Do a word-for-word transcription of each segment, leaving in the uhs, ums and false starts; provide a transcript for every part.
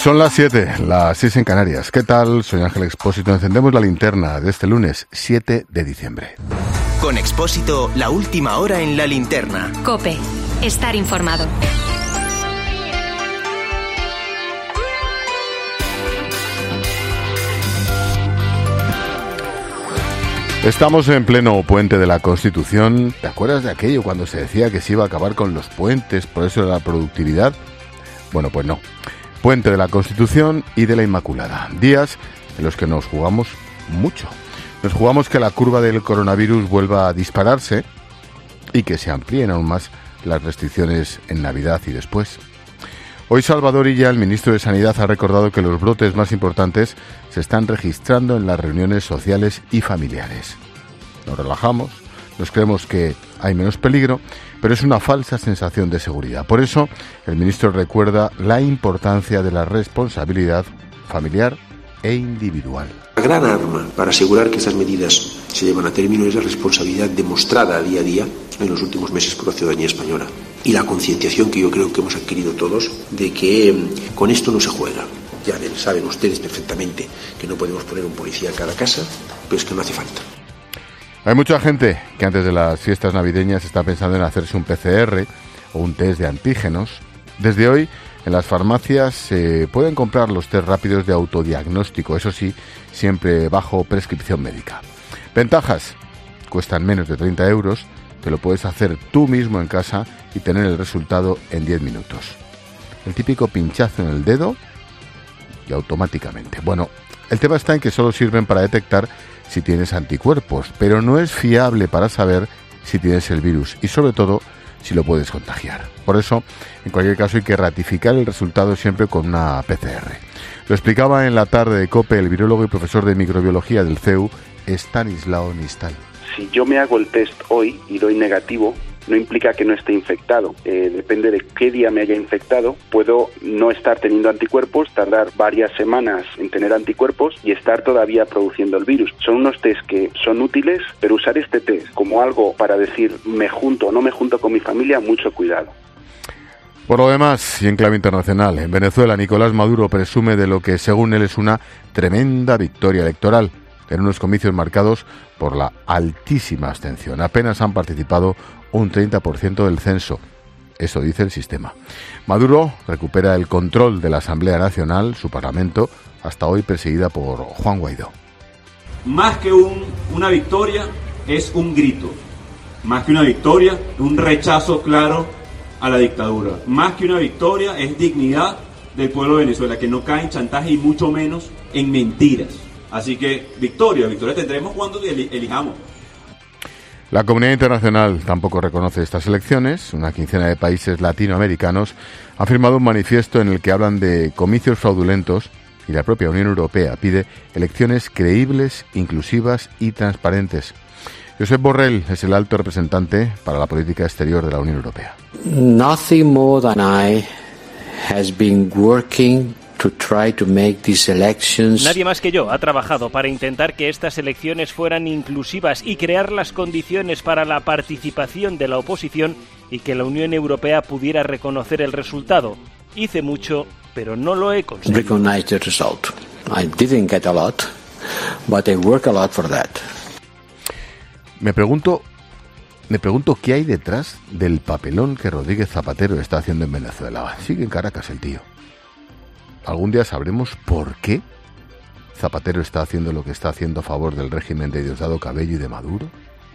Son las siete, las seis en Canarias. ¿Qué tal? Soy Ángel Expósito. Encendemos la linterna de este lunes siete de diciembre. Con Expósito, la última hora en la linterna. COPE. Estar informado. Estamos en pleno puente de la Constitución. ¿Te acuerdas de aquello cuando se decía que se iba a acabar con los puentes, por eso de la productividad? Bueno, pues no. Puente de la Constitución y de la Inmaculada. Días en los que nos jugamos mucho. Nos jugamos que la curva del coronavirus vuelva a dispararse y que se amplíen aún más las restricciones en Navidad y después. Hoy Salvador Illa, el ministro de Sanidad, ha recordado que los brotes más importantes se están registrando en las reuniones sociales y familiares. Nos relajamos, nos creemos que hay menos peligro, pero es una falsa sensación de seguridad. Por eso, el ministro recuerda la importancia de la responsabilidad familiar e individual. La gran arma para asegurar que estas medidas se llevan a término es la responsabilidad demostrada día a día en los últimos meses por la ciudadanía española y la concienciación que yo creo que hemos adquirido todos de que con esto no se juega. Ya ven, saben ustedes perfectamente que no podemos poner un policía en cada casa, pero es que no hace falta. Hay mucha gente que antes de las fiestas navideñas está pensando en hacerse un P C R o un test de antígenos. Desde hoy, en las farmacias se pueden comprar los test rápidos de autodiagnóstico, eso sí, siempre bajo prescripción médica. Ventajas: cuestan menos de treinta euros, te lo puedes hacer tú mismo en casa y tener el resultado en diez minutos. El típico pinchazo en el dedo y automáticamente. Bueno, el tema está en que solo sirven para detectar si tienes anticuerpos, pero no es fiable para saber si tienes el virus y sobre todo si lo puedes contagiar. Por eso, en cualquier caso, hay que ratificar el resultado siempre con una P C R. Lo explicaba en la tarde de COPE el virólogo y profesor de microbiología del C E U, Estanislao Nistal. Si yo me hago el test hoy y doy negativo, no implica que no esté infectado. Eh, depende de qué día me haya infectado. Puedo no estar teniendo anticuerpos, tardar varias semanas en tener anticuerpos y estar todavía produciendo el virus. Son unos test que son útiles, pero usar este test como algo para decir me junto o no me junto con mi familia, mucho cuidado. Por lo demás, y en clave internacional, en Venezuela Nicolás Maduro presume de lo que según él es una tremenda victoria electoral, en unos comicios marcados por la altísima abstención. Apenas han participado un treinta por ciento del censo. Eso dice el sistema. Maduro recupera el control de la Asamblea Nacional, su parlamento, hasta hoy presidida por Juan Guaidó. Más que un, una victoria, es un grito. Más que una victoria, un rechazo claro a la dictadura. Más que una victoria, es dignidad del pueblo de Venezuela, que no cae en chantaje y mucho menos en mentiras. Así que victoria, victoria tendremos cuando elijamos. La comunidad internacional tampoco reconoce estas elecciones. Una quincena de países latinoamericanos ha firmado un manifiesto en el que hablan de comicios fraudulentos y la propia Unión Europea pide elecciones creíbles, inclusivas y transparentes. Josep Borrell es el alto representante para la política exterior de la Unión Europea. Nothing more than I has been working to try to make these elections. Nadie más que yo ha trabajado para intentar que estas elecciones fueran inclusivas y crear las condiciones para la participación de la oposición y que la Unión Europea pudiera reconocer el resultado. Hice mucho, pero no lo he conseguido. Recognize the result. I didn't get a lot, but I work a lot for that. Me pregunto, me pregunto qué hay detrás del papelón que Rodríguez Zapatero está haciendo en Venezuela. Sigue en Caracas el tío. ¿Algún día sabremos por qué Zapatero está haciendo lo que está haciendo a favor del régimen de Diosdado Cabello y de Maduro?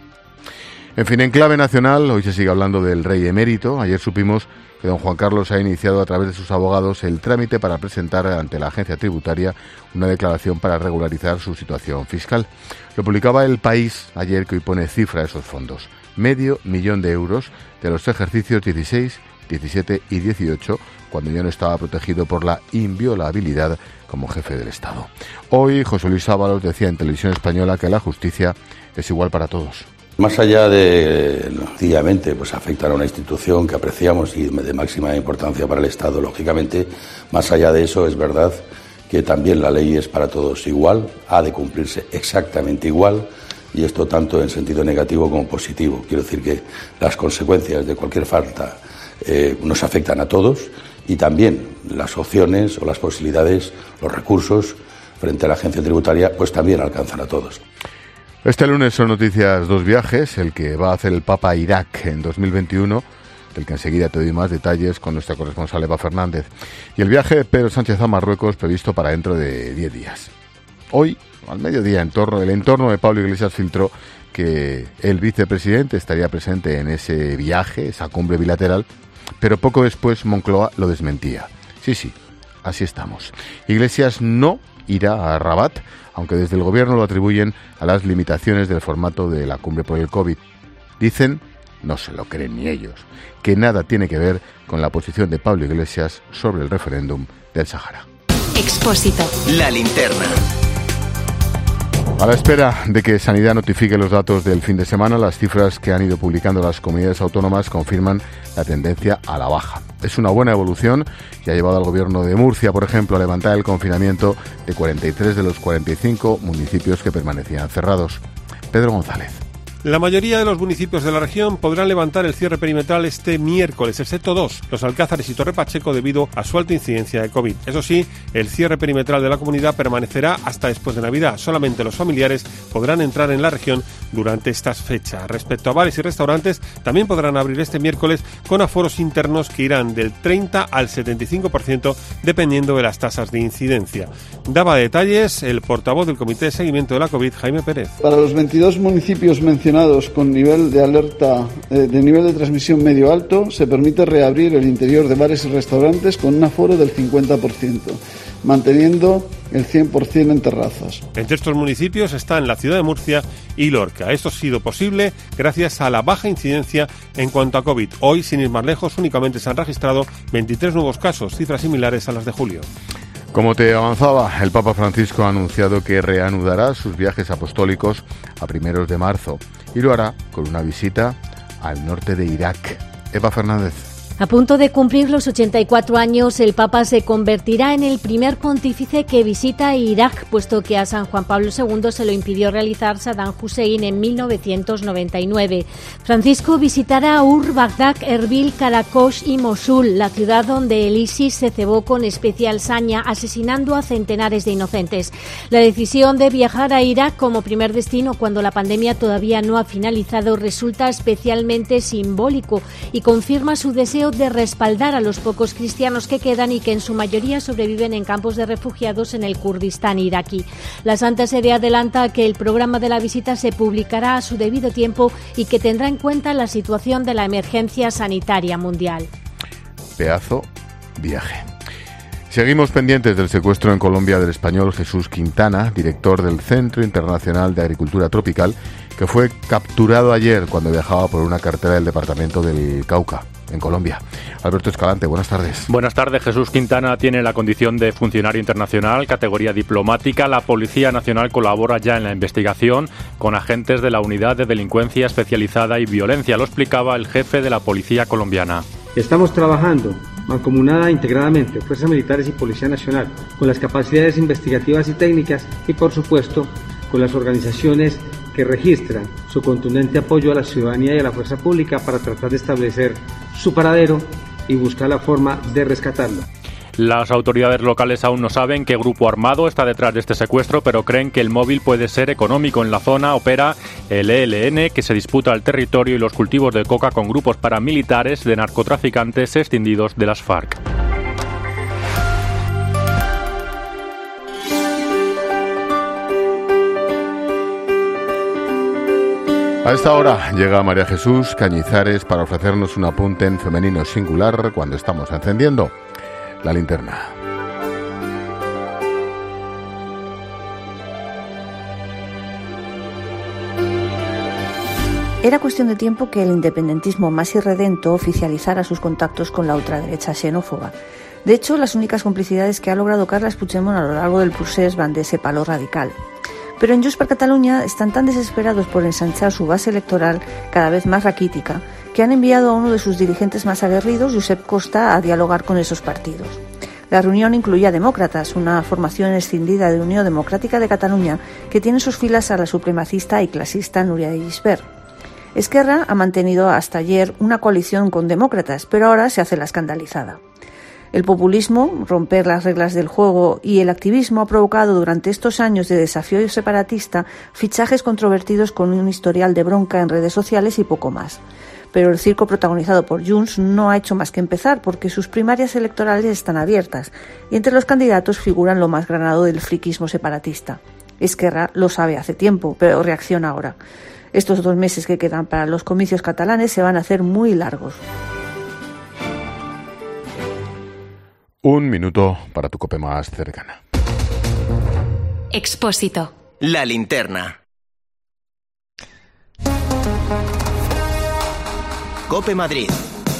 En fin, en clave nacional, hoy se sigue hablando del rey emérito. Ayer supimos que don Juan Carlos ha iniciado a través de sus abogados el trámite para presentar ante la agencia tributaria una declaración para regularizar su situación fiscal. Lo publicaba El País ayer, que hoy pone cifra a esos fondos. Medio millón de euros de los ejercicios dieciséis, diecisiete y dieciocho, cuando ya no estaba protegido por la inviolabilidad como jefe del Estado. Hoy José Luis Ábalos decía en Televisión Española que la justicia es igual para todos. Más allá de, lógicamente, pues afectar a una institución que apreciamos y de máxima importancia para el Estado, lógicamente, más allá de eso es verdad que también la ley es para todos igual, ha de cumplirse exactamente igual, y esto tanto en sentido negativo como positivo. Quiero decir que las consecuencias de cualquier falta eh, nos afectan a todos, y también las opciones o las posibilidades, los recursos frente a la agencia tributaria, pues también alcanzan a todos. Este lunes son noticias dos viajes, el que va a hacer el Papa a Irak en dos mil veintiuno, del que enseguida te doy más detalles con nuestra corresponsal Eva Fernández, y el viaje de Pedro Sánchez a Marruecos previsto para dentro de diez días. Hoy, al mediodía, en torno, el entorno de Pablo Iglesias filtró que el vicepresidente estaría presente en ese viaje, esa cumbre bilateral, pero poco después Moncloa lo desmentía. Sí, sí, así estamos. Iglesias no irá a Rabat, aunque desde el gobierno lo atribuyen a las limitaciones del formato de la cumbre por el COVID. Dicen, no se lo creen ni ellos, que nada tiene que ver con la posición de Pablo Iglesias sobre el referéndum del Sáhara. Expósito. La linterna. A la espera de que Sanidad notifique los datos del fin de semana, las cifras que han ido publicando las comunidades autónomas confirman la tendencia a la baja. Es una buena evolución y ha llevado al gobierno de Murcia, por ejemplo, a levantar el confinamiento de cuarenta y tres de los cuarenta y cinco municipios que permanecían cerrados. Pedro González. La mayoría de los municipios de la región podrán levantar el cierre perimetral este miércoles, excepto dos, los Alcázares y Torre Pacheco, debido a su alta incidencia de COVID. Eso sí, el cierre perimetral de la comunidad permanecerá hasta después de Navidad. Solamente los familiares podrán entrar en la región durante estas fechas. Respecto a bares y restaurantes, también podrán abrir este miércoles con aforos internos que irán del treinta al setenta y cinco por ciento dependiendo de las tasas de incidencia. Daba detalles el portavoz del Comité de Seguimiento de la COVID, Jaime Pérez. Para los veintidós municipios mencionados con nivel de alerta eh, de nivel de transmisión medio alto, se permite reabrir el interior de bares y restaurantes con un aforo del cincuenta por ciento, manteniendo el cien por ciento en terrazas. Entre estos municipios están la ciudad de Murcia y Lorca. Esto ha sido posible gracias a la baja incidencia en cuanto a COVID. Hoy, sin ir más lejos, únicamente se han registrado veintitrés nuevos casos, cifras similares a las de julio. Como te avanzaba, el Papa Francisco ha anunciado que reanudará sus viajes apostólicos a primeros de marzo y lo hará con una visita al norte de Irak. Eva Fernández. A punto de cumplir los ochenta y cuatro años, el Papa se convertirá en el primer pontífice que visita Irak, puesto que a San Juan Pablo segundo se lo impidió realizar Saddam Hussein en mil novecientos noventa y nueve. Francisco visitará Ur, Bagdad, Erbil, Karakosh y Mosul, la ciudad donde el ISIS se cebó con especial saña, asesinando a centenares de inocentes. La decisión de viajar a Irak como primer destino cuando la pandemia todavía no ha finalizado resulta especialmente simbólico y confirma su deseo de respaldar a los pocos cristianos que quedan y que en su mayoría sobreviven en campos de refugiados en el Kurdistán iraquí. La Santa Sede adelanta que el programa de la visita se publicará a su debido tiempo y que tendrá en cuenta la situación de la emergencia sanitaria mundial. Pedazo viaje. Seguimos pendientes del secuestro en Colombia del español Jesús Quintana, director del Centro Internacional de Agricultura Tropical, que fue capturado ayer cuando viajaba por una carretera del departamento del Cauca, en Colombia. Alberto Escalante, buenas tardes. Buenas tardes. Jesús Quintana tiene la condición de funcionario internacional, categoría diplomática. La Policía Nacional colabora ya en la investigación con agentes de la Unidad de Delincuencia Especializada y Violencia, lo explicaba el jefe de la Policía colombiana. Estamos trabajando mancomunada e integradamente, Fuerzas Militares y Policía Nacional, con las capacidades investigativas y técnicas y, por supuesto, con las organizaciones que registran su contundente apoyo a la ciudadanía y a la fuerza pública para tratar de establecer su paradero y buscar la forma de rescatarlo. Las autoridades locales aún no saben qué grupo armado está detrás de este secuestro, pero creen que el móvil puede ser económico. En la zona opera el E L N, que se disputa el territorio y los cultivos de coca con grupos paramilitares de narcotraficantes escindidos de las FARC. A esta hora llega María Jesús Cañizares para ofrecernos un apunte en femenino singular cuando estamos encendiendo la linterna. Era cuestión de tiempo que el independentismo más irredento oficializara sus contactos con la ultraderecha xenófoba. De hecho, las únicas complicidades que ha logrado Carles Puigdemont a lo largo del procés van de ese palo radical. Pero en Junts per Catalunya están tan desesperados por ensanchar su base electoral cada vez más raquítica que han enviado a uno de sus dirigentes más aguerridos, Josep Costa, a dialogar con esos partidos. La reunión incluía Demócratas, una formación escindida de Unión Democrática de Cataluña que tiene en sus filas a la supremacista y clasista Núria de Gispert. Esquerra ha mantenido hasta ayer una coalición con Demócratas, pero ahora se hace la escandalizada. El populismo, romper las reglas del juego y el activismo ha provocado durante estos años de desafío separatista fichajes controvertidos con un historial de bronca en redes sociales y poco más. Pero el circo protagonizado por Junts no ha hecho más que empezar porque sus primarias electorales están abiertas y entre los candidatos figuran lo más granado del friquismo separatista. Esquerra lo sabe hace tiempo, pero reacciona ahora. Estos dos meses que quedan para los comicios catalanes se van a hacer muy largos. Un minuto para tu COPE más cercana. Expósito. La linterna. COPE Madrid.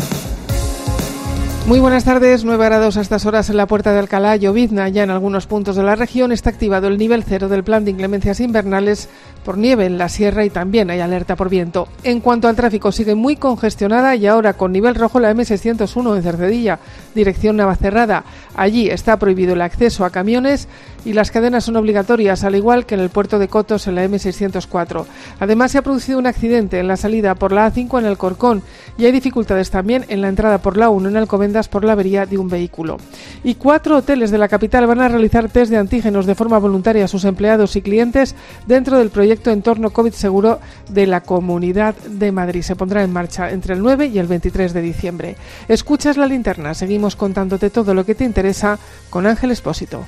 Muy buenas tardes, nueve grados a estas horas en la Puerta de Alcalá, llovizna ya en algunos puntos de la región, está activado el nivel cero del plan de inclemencias invernales por nieve en la sierra y también hay alerta por viento. En cuanto al tráfico, sigue muy congestionada y ahora con nivel rojo la eme seiscientos uno en Cercedilla, dirección Navacerrada. Allí está prohibido el acceso a camiones y las cadenas son obligatorias, al igual que en el puerto de Cotos en la eme seiscientos cuatro. Además, se ha producido un accidente en la salida por la a cinco en el Corcón y hay dificultades también en la entrada por la uno en Alcobendas por la avería de un vehículo. Y cuatro hoteles de la capital van a realizar test de antígenos de forma voluntaria a sus empleados y clientes dentro del proyecto Entorno COVID Seguro de la Comunidad de Madrid. Se pondrá en marcha entre el nueve y el veintitrés de diciembre. Escuchas La Linterna, seguimos contándote todo lo que te interesa con Ángel Expósito.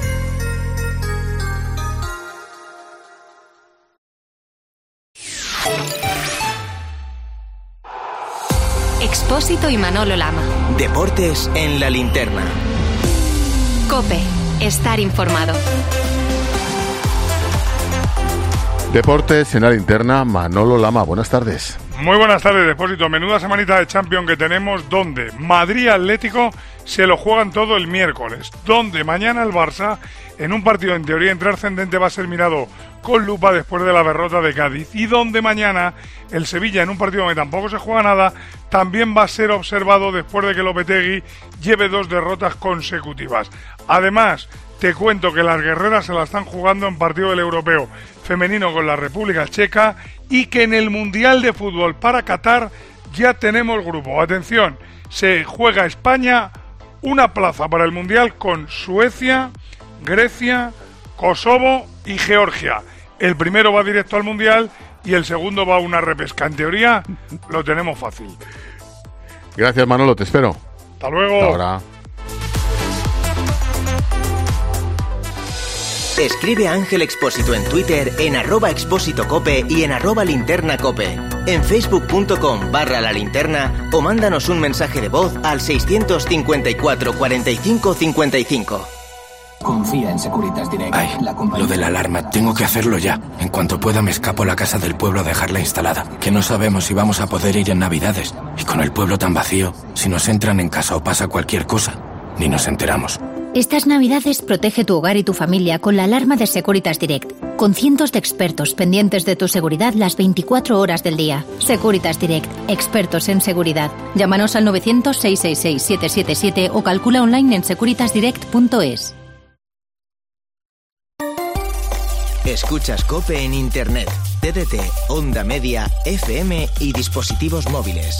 Expósito y Manolo Lama. Deportes en La Linterna. COPE. Estar informado. Deportes en La Linterna, Manolo Lama. Buenas tardes. Muy buenas tardes, Depósito. Menuda semanita de Champions que tenemos, donde Madrid Atlético se lo juegan todo el miércoles, donde mañana el Barça, en un partido en teoría intrascendente, va a ser mirado con lupa después de la derrota de Cádiz, y donde mañana el Sevilla, en un partido donde tampoco se juega nada, también va a ser observado después de que Lopetegui lleve dos derrotas consecutivas. Además, te cuento que las guerreras se la están jugando en partido del europeo femenino con la República Checa y que en el Mundial de Fútbol para Qatar ya tenemos grupo. Atención, se juega España una plaza para el Mundial con Suecia, Grecia, Kosovo y Georgia. El primero va directo al Mundial y el segundo va a una repesca. En teoría lo tenemos fácil. Gracias, Manolo, te espero. Hasta luego. Hasta ahora. Escribe a Ángel Expósito en Twitter en arroba expósito cope y en arroba linterna cope. En facebook.com barra la linterna o mándanos un mensaje de voz al seiscientos cincuenta y cuatro cuarenta y cinco cincuenta y cinco. Confía en Securitas Direct. Ay, la compañía... lo de la alarma, tengo que hacerlo ya. En cuanto pueda me escapo a la casa del pueblo a dejarla instalada. Que no sabemos si vamos a poder ir en Navidades. Y con el pueblo tan vacío, si nos entran en casa o pasa cualquier cosa, ni nos enteramos. Estas Navidades protege tu hogar y tu familia con la alarma de Securitas Direct, con cientos de expertos pendientes de tu seguridad las veinticuatro horas del día. Securitas Direct, expertos en seguridad. Llámanos al novecientos, seiscientos sesenta y seis, setecientos setenta y siete o calcula online en securitas direct punto es. Escuchas COPE en Internet, T D T, Onda Media, F M y dispositivos móviles.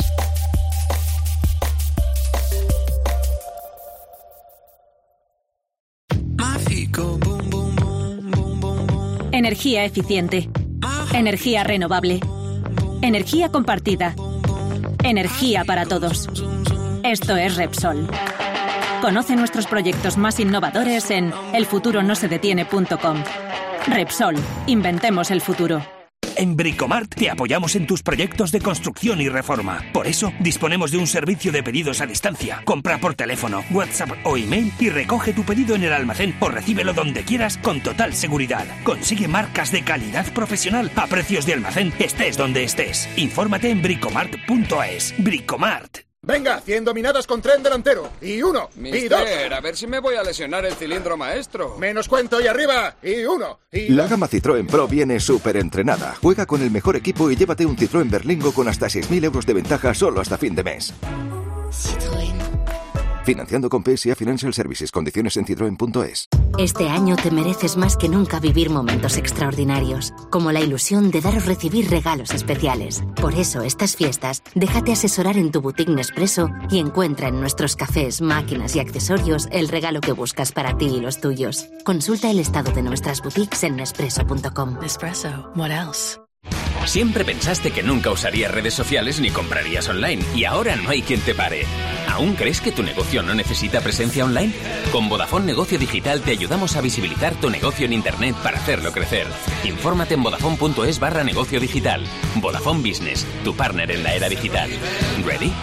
Energía eficiente. Energía renovable. Energía compartida. Energía para todos. Esto es Repsol. Conoce nuestros proyectos más innovadores en el futuro no se detiene punto com. Repsol. Inventemos el futuro. En Bricomart te apoyamos en tus proyectos de construcción y reforma. Por eso, disponemos de un servicio de pedidos a distancia. Compra por teléfono, WhatsApp o email y recoge tu pedido en el almacén o recíbelo donde quieras con total seguridad. Consigue marcas de calidad profesional a precios de almacén, estés donde estés. Infórmate en bricomart punto es. Bricomart. Venga, cien dominadas con tren delantero. Y uno, Mister, y dos. a ver si me voy a lesionar el cilindro maestro. Menos cuento y arriba. Y uno, y La gama Citroën Pro viene súper entrenada. Juega con el mejor equipo y llévate un Citroën Berlingo con hasta seis mil euros de ventaja solo hasta fin de mes. Citroën. Financiando con P S A Financial Services. Condiciones en citroen punto es. Este año te mereces más que nunca vivir momentos extraordinarios, como la ilusión de dar o recibir regalos especiales. Por eso, estas fiestas, déjate asesorar en tu boutique Nespresso y encuentra en nuestros cafés, máquinas y accesorios el regalo que buscas para ti y los tuyos. Consulta el estado de nuestras boutiques en nespresso punto com. Nespresso, what else? Siempre pensaste que nunca usarías redes sociales ni comprarías online y ahora no hay quien te pare. ¿Aún crees que tu negocio no necesita presencia online? Con Vodafone Negocio Digital te ayudamos a visibilizar tu negocio en Internet para hacerlo crecer. Infórmate en vodafone punto es barra negocio digital. Vodafone Business, tu partner en la era digital. ¿Ready?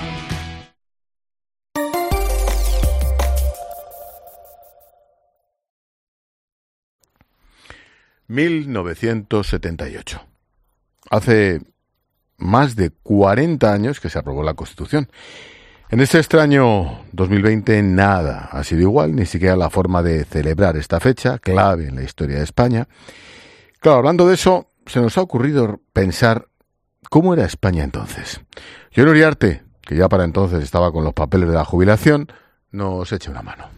mil novecientos setenta y ocho. Hace más de cuarenta años que se aprobó la Constitución. En este extraño dos mil veinte nada ha sido igual, ni siquiera la forma de celebrar esta fecha, clave en la historia de España. Claro, hablando de eso, se nos ha ocurrido pensar cómo era España entonces. John Uriarte, que ya para entonces estaba con los papeles de la jubilación, nos echa una mano.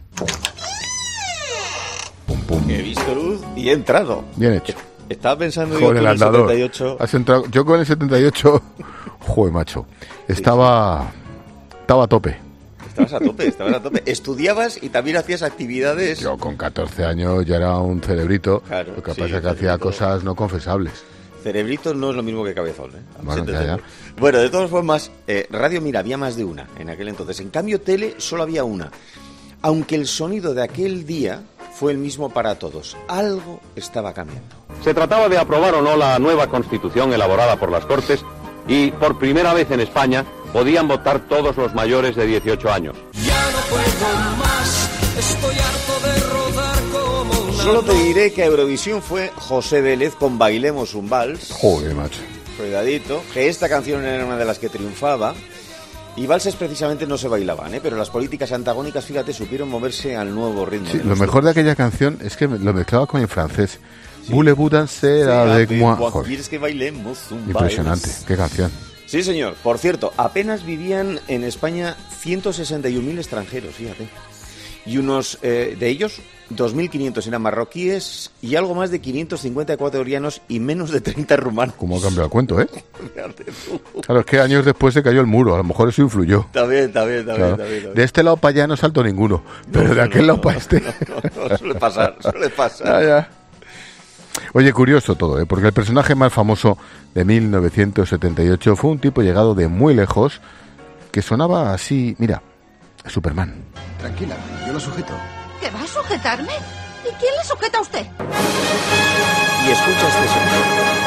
Pum, pum. He visto luz y he entrado. Bien hecho. Estaba pensando con yo el con andador. el setenta y ocho. Has entrado, yo con el setenta y ocho, joder, macho, estaba, estaba a tope. Estabas a tope, estabas a tope. Estudiabas y también hacías actividades. Yo con catorce años ya era un cerebrito, Claro, lo que sí, pasa es que hacía cosas no confesables. Cerebrito no es lo mismo que cabezón, ¿eh? Bueno, ya, ya. Bueno, de todas formas, eh, radio, mira, había más de una en aquel entonces. En cambio, tele solo había una. Aunque el sonido de aquel día fue el mismo para todos. Algo estaba cambiando. Se trataba de aprobar o no la nueva Constitución elaborada por las Cortes y por primera vez en España podían votar todos los mayores de dieciocho años. Ya no puedo más, estoy harto de rodar como una... Solo te diré que a Eurovisión fue José Vélez con Bailemos un Vals. Joder, macho. Cuidadito, que esta canción era una de las que triunfaba. Y valses precisamente no se bailaban, ¿eh? Pero las políticas antagónicas, fíjate, supieron moverse al nuevo ritmo. Sí, lo mejor de aquella canción es que lo mezclaba con el francés. Voulez-vous danser avec moi? ¿Quieres que bailemos un Impresionante, vals? qué canción. Sí, señor. Por cierto, apenas vivían en España ciento sesenta y un mil extranjeros, fíjate. Y unos eh, de ellos, dos mil quinientos eran marroquíes y algo más de quinientos cincuenta ecuatorianos y menos de treinta rumanos. ¿Cómo ha cambiado el cuento, eh? Claro, es que años después se cayó el muro, a lo mejor eso influyó. Está bien, está bien, está bien, Claro. está bien, está bien. De este lado para allá no saltó ninguno, pero No, de no, aquel no, lado no, para este... no, no, suele pasar, suele pasar. Ya, ya. Oye, curioso todo, ¿eh? Porque el personaje más famoso de mil novecientos setenta y ocho fue un tipo llegado de muy lejos que sonaba así, mira, Superman. Tranquila, yo lo sujeto. ¿Que va a sujetarme? ¿Y quién le sujeta a usted? Y escucha este sonido.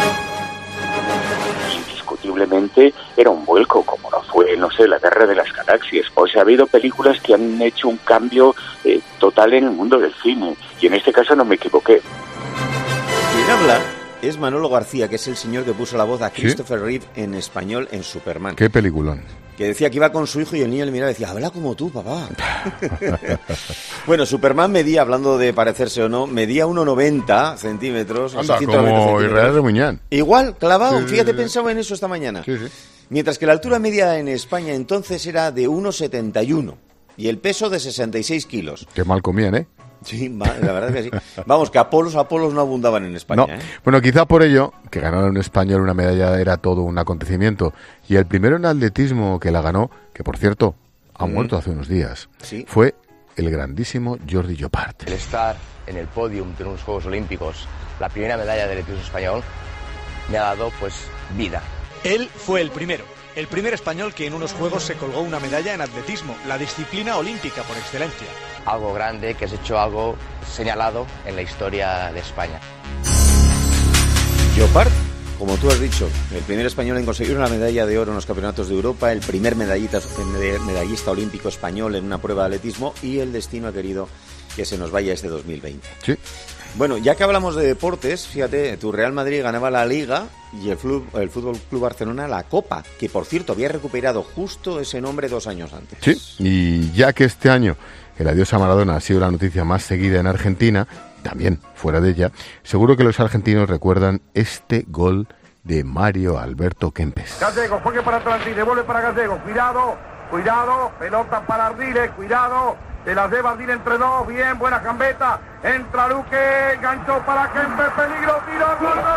Indiscutiblemente era un vuelco, como no fue, no sé, la Guerra de las Galaxias. Pues ha habido películas que han hecho un cambio eh, total en el mundo del cine, y en este caso no me equivoqué. Quien habla es Manolo García, que es el señor que puso la voz a ¿Sí? Christopher Reeve en español en Superman. Qué peliculón. Que decía que iba con su hijo y el niño le miraba y decía, habla como tú, papá. Bueno, Superman medía, hablando de parecerse o no, medía uno noventa centímetros. Anda, ciento noventa como centímetros. Israel de Muñán. Igual, clavado. Sí, Fíjate, sí, sí. pensaba en eso esta mañana. Sí, sí. Mientras que la altura media en España entonces era de uno setenta y uno y el peso de sesenta y seis kilos. Qué mal comían, ¿eh? Sí, ma- la verdad es que sí. Vamos, que Apolos, Apolos no abundaban en España. No. ¿eh? Bueno, quizá por ello, que ganar un español una medalla era todo un acontecimiento. Y el primero en atletismo que la ganó, que por cierto, ha Mm. muerto hace unos días, Sí. fue el grandísimo Jordi Llopart. El estar en el podium de unos Juegos Olímpicos, la primera medalla del atletismo español, me ha dado, pues, vida. Él fue el primero, el primer español que en unos Juegos se colgó una medalla en atletismo, la disciplina olímpica por excelencia. Algo grande, que has hecho algo señalado en la historia de España. Llopart, como tú has dicho, el primer español en conseguir una medalla de oro en los campeonatos de Europa, el primer medallista, medallista olímpico español en una prueba de atletismo, y el destino ha querido que se nos vaya este dos mil veinte. Sí. Bueno, ya que hablamos de deportes, fíjate, tu Real Madrid ganaba la Liga y el, Flu- el Fútbol Club Barcelona la Copa, que por cierto había recuperado justo ese nombre dos años antes. Sí, y ya que este año el adiós a Maradona ha sido la noticia más seguida en Argentina, también fuera de ella, seguro que los argentinos recuerdan este gol de Mario Alberto Kempes. Gallego, juegue para atrás, devuelve para Gallego, cuidado, cuidado, pelota para Ardiles, cuidado, Se las de Bardín entre dos, bien, buena gambeta. Entra Luque, enganchó para Kempe, peligro, tiro, gol, gol,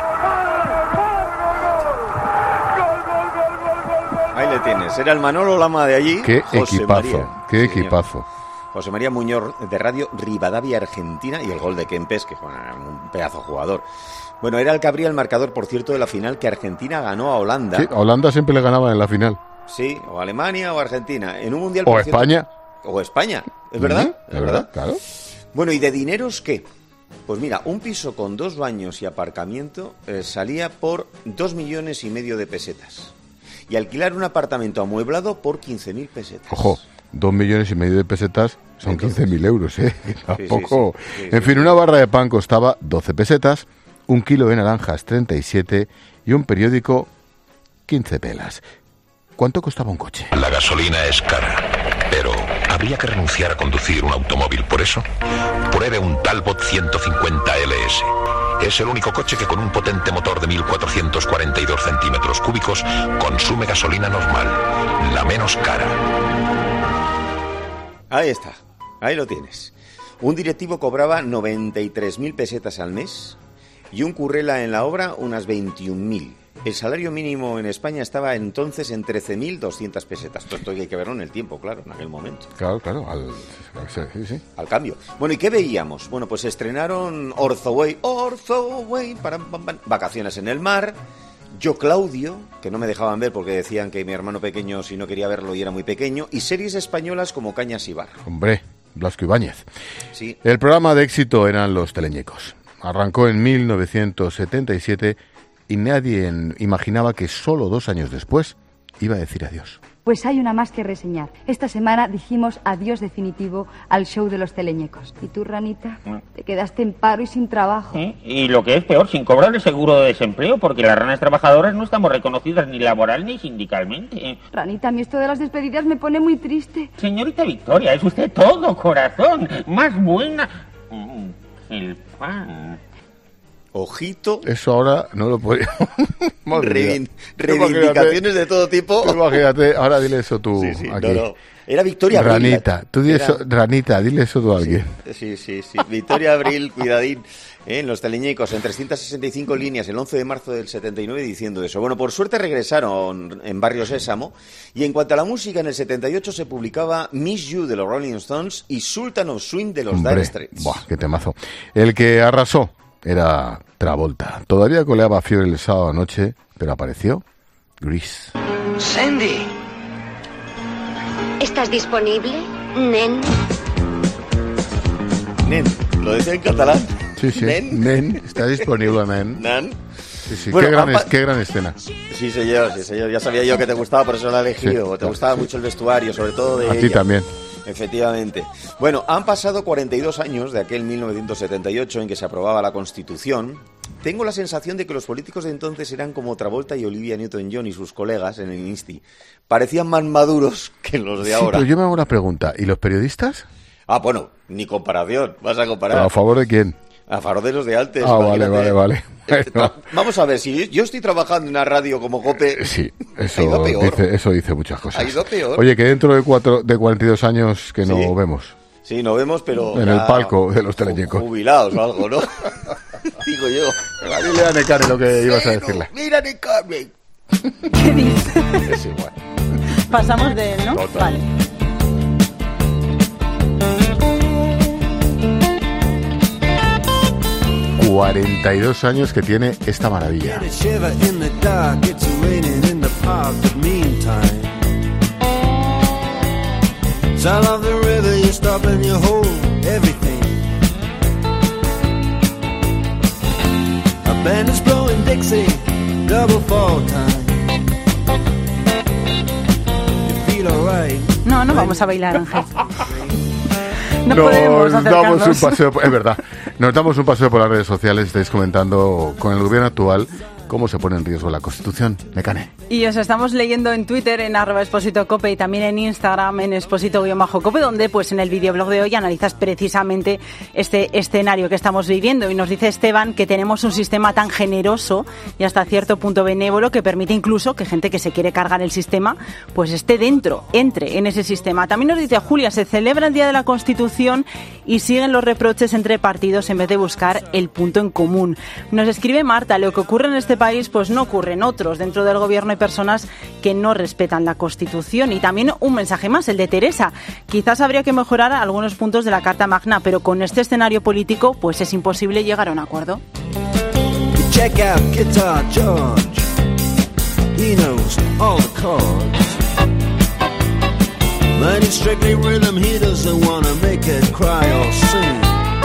gol, Ahí le tienes, era el Manolo Lama de allí. Qué José equipazo, María. qué Sí, equipazo. José María Muñoz de Radio Rivadavia, Argentina, y el gol de Kempes, que fue un pedazo jugador. Bueno, era el que abría el marcador, por cierto, de la final que Argentina ganó a Holanda. Sí, a Holanda siempre le ganaba en la final. Sí, o Alemania o Argentina. En un mundial. O por cierto, España. O España, ¿es verdad? ¿Es verdad? Claro. Bueno, ¿y de dineros qué? Pues mira, un piso con dos baños y aparcamiento eh, salía por dos millones y medio de pesetas. Y alquilar un apartamento amueblado por quince mil pesetas. Ojo, dos millones y medio de pesetas son quince mil euros, ¿eh? Tampoco. Sí, sí, sí, sí, en fin, una barra de pan costaba doce pesetas, un kilo de naranjas treinta y siete y un periódico quince pelas. ¿Cuánto costaba un coche? La gasolina es cara, pero habría que renunciar a conducir un automóvil por eso. Pruebe un Talbot ciento cincuenta L S. Es el único coche que con un potente motor de mil cuatrocientos cuarenta y dos centímetros cúbicos consume gasolina normal, la menos cara. Ahí está, ahí lo tienes. Un directivo cobraba noventa y tres mil pesetas al mes y un currela en la obra unas veintiún mil. El salario mínimo en España estaba entonces en trece mil doscientas pesetas. Todo esto hay que verlo en el tiempo, claro, en aquel momento. Claro, claro, al, sí, sí. Al cambio. Bueno, ¿y qué veíamos? Bueno, pues estrenaron Orzoway, Orzoway, param, pam, pam, Vacaciones en el mar, Yo Claudio, que no me dejaban ver porque decían que mi hermano pequeño, si no quería verlo y era muy pequeño, y series españolas como Cañas y Bar. Hombre, Blasco Ibáñez. Sí. El programa de éxito eran Los Teleñecos. Arrancó en mil novecientos setenta y siete y nadie en, imaginaba que solo dos años después iba a decir adiós. Pues hay una más que reseñar. Esta semana dijimos adiós definitivo al show de Los Teleñecos. ¿Y tú, Ranita? Te quedaste en paro y sin trabajo. ¿Eh? Y lo que es peor, sin cobrar el seguro de desempleo, porque las ranas trabajadoras no estamos reconocidas ni laboral ni sindicalmente. ¿Eh? Ranita, a mí esto de las despedidas me pone muy triste. Señorita Victoria, es usted todo corazón. Más buena. Mm, el pan. Ojito. Eso ahora no lo podía. Reivin- reivindicaciones de todo tipo. Imagínate, ahora dile eso tú. Sí, sí, aquí. no, no. Era Victoria Abril. Ranita, tú dile Era... eso, Ranita, dile eso tú a alguien. Sí, sí, sí. Victoria Abril, cuidadín, ¿eh? En Los Teleñecos, en trescientas sesenta y cinco líneas, el once de marzo del setenta y nueve, diciendo eso. Bueno, por suerte regresaron en Barrio Sésamo. Y en cuanto a la música, en el setenta y ocho se publicaba Miss You de los Rolling Stones y Sultan of Swing de los Dire Straits. Buah, qué temazo. El que arrasó era Travolta. Todavía coleaba fiebre el sábado anoche, pero apareció Grease. Sandy. ¿Estás disponible, nen? Nen, lo decía en catalán. Sí, sí. Nen. Nen, está disponible, nen. Nan. Sí, sí. Bueno, qué, gran, apa- es- qué gran escena. Sí, señor, sí, señor. Ya sabía yo que te gustaba, por eso la he elegido. Sí, te gustaba sí. mucho el vestuario, sobre todo de A ti ella. también. Efectivamente. Bueno, han pasado cuarenta y dos años de aquel mil novecientos setenta y ocho en que se aprobaba la Constitución. Tengo la sensación de que los políticos de entonces eran como Travolta y Olivia Newton-John y sus colegas en el Insti. Parecían más maduros que los de Sí, ahora. pero yo me hago una pregunta. ¿Y los periodistas? Ah, bueno, ni comparación. Vas a comparar. ¿A favor de quién? A favor de los de antes. Ah, vale, imagínate. vale, vale. Bueno, Vamos a ver, si yo estoy trabajando en una radio como COPE... sí, Ha eso ido peor. dice, eso dice muchas cosas. Ha ido peor. Oye, que dentro de cuatro, de cuarenta y dos años que no Sí. vemos. Sí, nos vemos, pero... En ya el palco de los teleñecos. Jubilados o algo, ¿no? Digo yo. Dile a Necane lo que ibas a decirle. Mira, Necane. ¿Qué dices? Es igual. Pasamos de él, ¿no? Total. Vale. cuarenta y dos años que tiene esta maravilla. Shiver in the dark, it's raining in the park, but meantime. Sound of the river, you stop and you hold everything. A band is blowing Dixie, double fall time. You feel alright. No, no vamos a bailar, Ángel. No Nos podemos damos acercarnos. un paseo, es verdad, nos damos un paseo por las redes sociales, estáis comentando con el gobierno actual, cómo se pone en riesgo la Constitución. Mecane. Y os estamos leyendo en Twitter, en arroba Expósito Cope, y también en Instagram, en Expósito-Cope, donde pues en el videoblog de hoy analizas precisamente este escenario que estamos viviendo. Y nos dice Esteban que tenemos un sistema tan generoso y hasta cierto punto benévolo que permite incluso que gente que se quiere cargar el sistema pues esté dentro, entre en ese sistema. También nos dice Julia, se celebra el Día de la Constitución y siguen los reproches entre partidos en vez de buscar el punto en común. Nos escribe Marta, lo que ocurre en este país pues no ocurre en otros. Dentro del gobierno hay personas que no respetan la Constitución. Y también un mensaje más, el de Teresa. Quizás habría que mejorar algunos puntos de la Carta Magna, pero con este escenario político pues es imposible llegar a un acuerdo. Check out Guitar George. He knows all the chords. But it's strictly rhythm, he doesn't wanna make it cry or sing.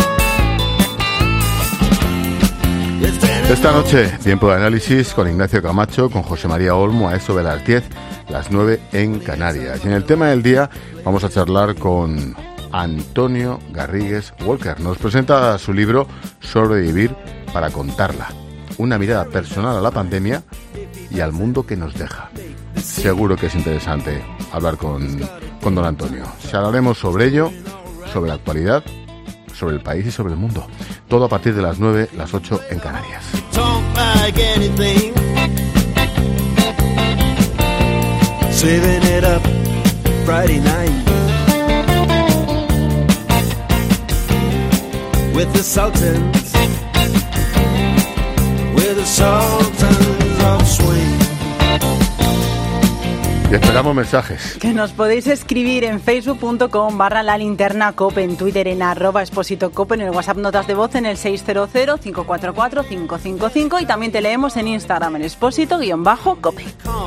Esta noche, tiempo de análisis con Ignacio Camacho, con José María Olmo, a eso de las diez, las nueve en Canarias. Y en el tema del día vamos a charlar con Antonio Garrigues Walker. Nos presenta su libro Sobrevivir para contarla. Una mirada personal a la pandemia y al mundo que nos deja. Seguro que es interesante hablar con, con don Antonio. Charlaremos sobre ello, sobre la actualidad, sobre el país y sobre el mundo. Todo a partir de las nueve, las ocho en Canarias. Y esperamos mensajes. Que nos podéis escribir en facebook.com barra la linterna cope, en Twitter en arroba Expósito Cope, en el WhatsApp notas de voz en el seis cero cero, cinco cuatro cuatro, cinco cinco cinco y también te leemos en Instagram en Expósito-Cope.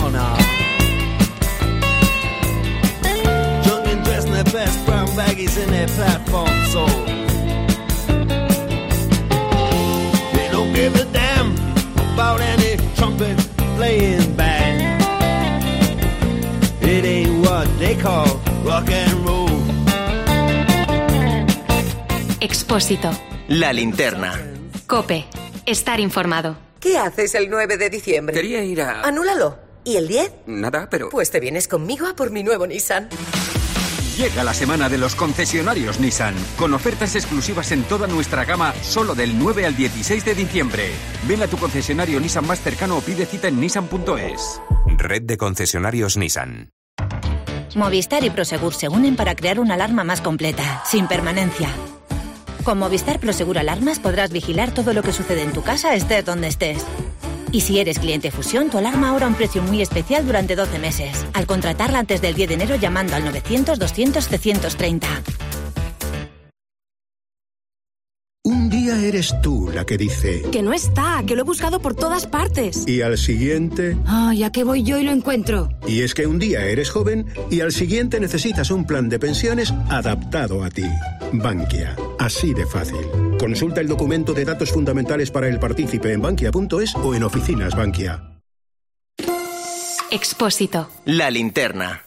It ain't what they call rock and roll. Expósito. La linterna. Cope. Estar informado. ¿Qué haces el nueve de diciembre? Quería ir a... Anúlalo. ¿Y el diez? Nada, pero... Pues te vienes conmigo a por mi nuevo Nissan. Llega la semana de los concesionarios Nissan, con ofertas exclusivas en toda nuestra gama, solo del nueve al dieciséis de diciembre. Ven a tu concesionario Nissan más cercano o pide cita en nissan punto es. Red de concesionarios Nissan. Movistar y Prosegur se unen para crear una alarma más completa, sin permanencia. Con Movistar Prosegur Alarmas podrás vigilar todo lo que sucede en tu casa, estés donde estés. Y si eres cliente Fusión, tu alarma ahora a un precio muy especial durante doce meses. Al contratarla antes del diez de enero llamando al novecientos, doscientos, trescientos treinta. Un día eres tú la que dice... Que no está, que lo he buscado por todas partes. Y al siguiente... Ay, ¿a qué voy yo y lo encuentro? Y es que un día eres joven y al siguiente necesitas un plan de pensiones adaptado a ti. Bankia. Así de fácil. Consulta el documento de datos fundamentales para el partícipe en bankia punto es o en oficinas Bankia. Expósito. La linterna.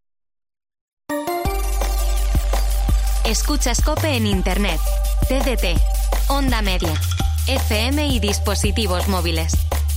Escuchas Cope en Internet, T D T, Onda Media, F M y dispositivos móviles.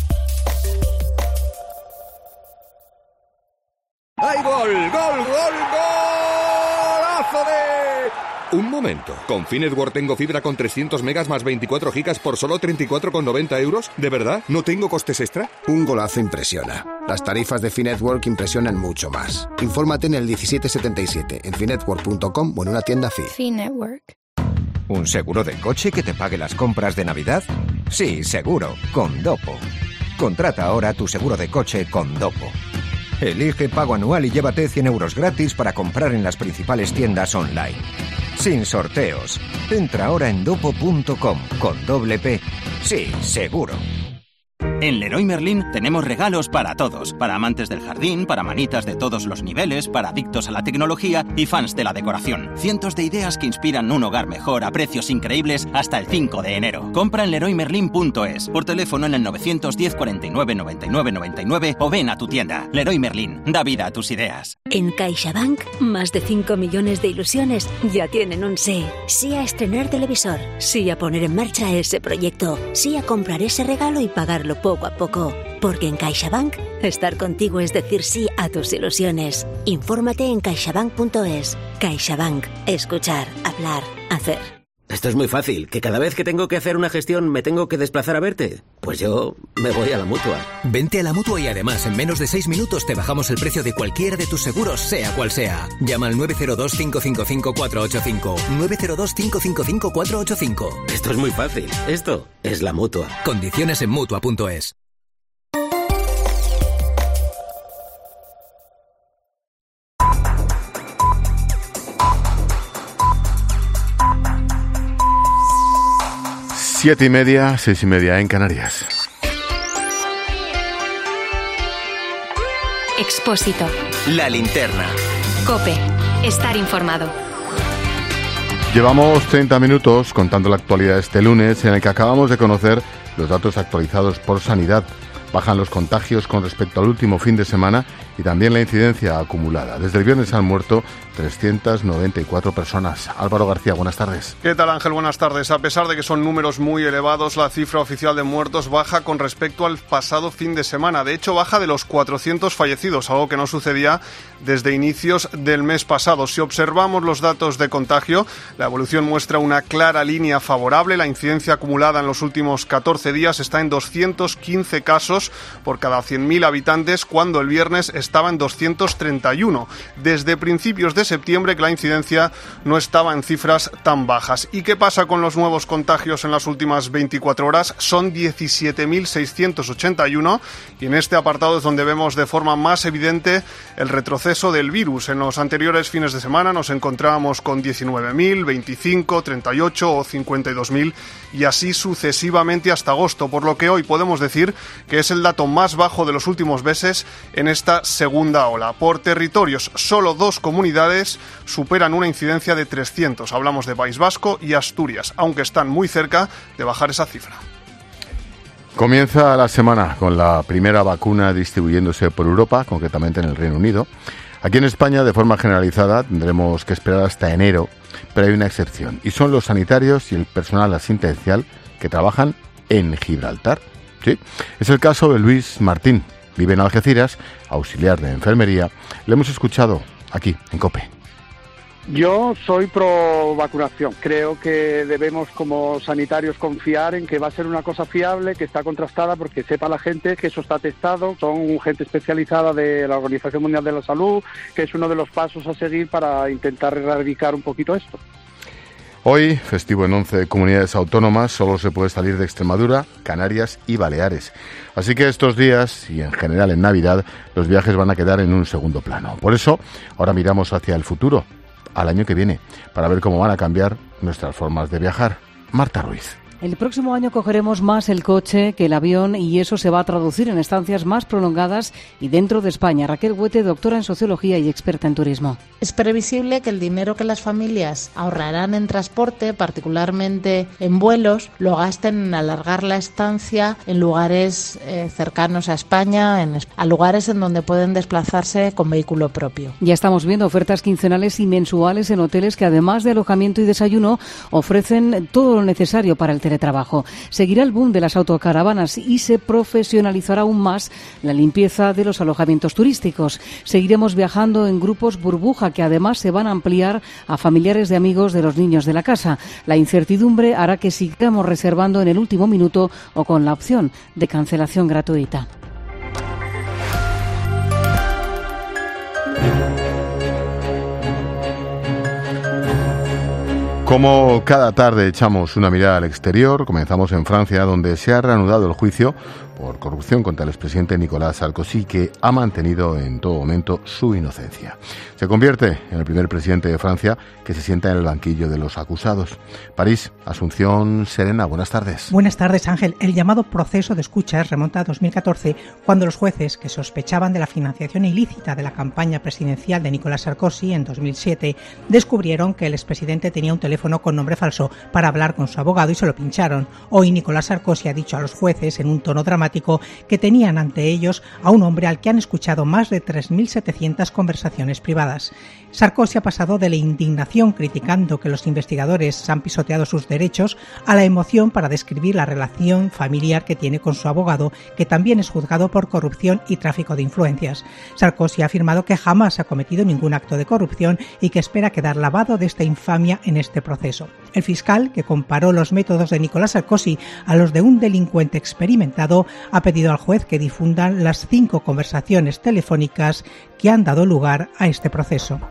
¡Hay gol! ¡Gol! ¡Gol! ¡Golazo de... Un momento. ¿Con Finetwork tengo fibra con trescientos megas más veinticuatro gigas por solo treinta y cuatro con noventa euros? ¿De verdad? ¿No tengo costes extra? Un golazo impresiona. Las tarifas de Finetwork impresionan mucho más. Infórmate en el diecisiete setenta y siete, en finetwork punto com o en una tienda Fi. Finetwork. ¿Un seguro de coche que te pague las compras de Navidad? Sí, seguro, con Dopo. Contrata ahora tu seguro de coche con Dopo. Elige pago anual y llévate cien euros gratis para comprar en las principales tiendas online. Sin sorteos. Entra ahora en dopo punto com con doble P. Sí, seguro. En Leroy Merlin tenemos regalos para todos, para amantes del jardín, para manitas de todos los niveles, para adictos a la tecnología y fans de la decoración. Cientos de ideas que inspiran un hogar mejor a precios increíbles hasta el cinco de enero. Compra en leroy merlin punto es, por teléfono en el novecientos diez, cuarenta y nueve, noventa y nueve, noventa y nueve o ven a tu tienda. Leroy Merlin, da vida a tus ideas. En CaixaBank, más de cinco millones de ilusiones ya tienen un sí. Sí a estrenar televisor, sí a poner en marcha ese proyecto, sí a comprar ese regalo y pagarlo por poco a poco. Porque en CaixaBank, estar contigo es decir sí a tus ilusiones. Infórmate en caixabank punto es. CaixaBank. Escuchar, hablar, hacer. Esto es muy fácil, que cada vez que tengo que hacer una gestión me tengo que desplazar a verte. Pues yo me voy a la Mutua. Vente a la Mutua y además en menos de seis minutos te bajamos el precio de cualquiera de tus seguros, sea cual sea. Llama al nueve cero dos, cinco cinco cinco, cuatro ocho cinco. nueve cero dos, cinco cinco cinco, cuatro ocho cinco. Esto es muy fácil, esto es la Mutua. Condiciones en Mutua punto es. Siete y media, seis y media en Canarias. Expósito. La linterna. COPE. Estar informado. Llevamos treinta minutos contando la actualidad este lunes, en el que acabamos de conocer los datos actualizados por Sanidad. Bajan los contagios con respecto al último fin de semana y también la incidencia acumulada. Desde el viernes han muerto trescientas noventa y cuatro personas. Álvaro García, buenas tardes. ¿Qué tal, Ángel? Buenas tardes. A pesar de que son números muy elevados, la cifra oficial de muertos baja con respecto al pasado fin de semana. De hecho, baja de los cuatrocientos fallecidos, algo que no sucedía desde inicios del mes pasado. Si observamos los datos de contagio, la evolución muestra una clara línea favorable. La incidencia acumulada en los últimos catorce días está en doscientos quince casos por cada cien mil habitantes, cuando el viernes estaba en doscientos treinta y uno. Desde principios de septiembre que la incidencia no estaba en cifras tan bajas. ¿Y qué pasa con los nuevos contagios en las últimas veinticuatro horas? Son diecisiete mil seiscientos ochenta y uno y en este apartado es donde vemos de forma más evidente el retroceso del virus. En los anteriores fines de semana nos encontrábamos con diecinueve mil, veinticinco, treinta y ocho o cincuenta y dos mil y así sucesivamente hasta agosto, por lo que hoy podemos decir que es el dato más bajo de los últimos meses en esta segunda ola. Por territorios, solo dos comunidades superan una incidencia de trescientos. Hablamos de País Vasco y Asturias, aunque están muy cerca de bajar esa cifra. Comienza la semana con la primera vacuna distribuyéndose por Europa, concretamente en el Reino Unido. Aquí en España, de forma generalizada, tendremos que esperar hasta enero, pero hay una excepción, y son los sanitarios y el personal asistencial que trabajan en Gibraltar. Sí, es el caso de Luis Martín. Vive en Algeciras, auxiliar de enfermería. Le hemos escuchado aquí, en COPE. Yo soy pro vacunación. Creo que debemos como sanitarios confiar en que va a ser una cosa fiable, que está contrastada, porque sepa la gente que eso está testado. Son gente especializada de la Organización Mundial de la Salud, que es uno de los pasos a seguir para intentar erradicar un poquito esto. Hoy, festivo en once comunidades autónomas, solo se puede salir de Extremadura, Canarias y Baleares. Así que estos días, y en general en Navidad, los viajes van a quedar en un segundo plano. Por eso, ahora miramos hacia el futuro, al año que viene, para ver cómo van a cambiar nuestras formas de viajar. Marta Ruiz. El próximo año cogeremos más el coche que el avión y eso se va a traducir en estancias más prolongadas y dentro de España. Raquel Huete, doctora en Sociología y experta en turismo. Es previsible que el dinero que las familias ahorrarán en transporte, particularmente en vuelos, lo gasten en alargar la estancia en lugares eh, cercanos a España, en, a lugares en donde pueden desplazarse con vehículo propio. Ya estamos viendo ofertas quincenales y mensuales en hoteles que, además de alojamiento y desayuno, ofrecen todo lo necesario para el teletrabajo. Seguirá el boom de las autocaravanas y se profesionalizará aún más la limpieza de los alojamientos turísticos. Seguiremos viajando en grupos burbuja que además se van a ampliar a familiares de amigos de los niños de la casa. La incertidumbre hará que sigamos reservando en el último minuto o con la opción de cancelación gratuita. Como cada tarde echamos una mirada al exterior, comenzamos en Francia, donde se ha reanudado el juicio por corrupción contra el expresidente Nicolas Sarkozy, que ha mantenido en todo momento su inocencia. Se convierte en el primer presidente de Francia que se sienta en el banquillo de los acusados. París, Asunción Serena, buenas tardes. Buenas tardes, Ángel. El llamado proceso de escuchas remonta a dos mil catorce, cuando los jueces que sospechaban de la financiación ilícita de la campaña presidencial de Nicolas Sarkozy en dos mil siete descubrieron que el expresidente tenía un teléfono con nombre falso para hablar con su abogado y se lo pincharon. Hoy Nicolas Sarkozy ha dicho a los jueces en un tono dramático que tenían ante ellos a un hombre al que han escuchado más de tres mil setecientas conversaciones privadas. Sarkozy ha pasado de la indignación criticando que los investigadores han pisoteado sus derechos a la emoción para describir la relación familiar que tiene con su abogado, que también es juzgado por corrupción y tráfico de influencias. Sarkozy ha afirmado que jamás ha cometido ningún acto de corrupción y que espera quedar lavado de esta infamia en este proceso. El fiscal, que comparó los métodos de Nicolás Sarkozy a los de un delincuente experimentado, ha pedido al juez que difundan las cinco conversaciones telefónicas que han dado lugar a este proceso.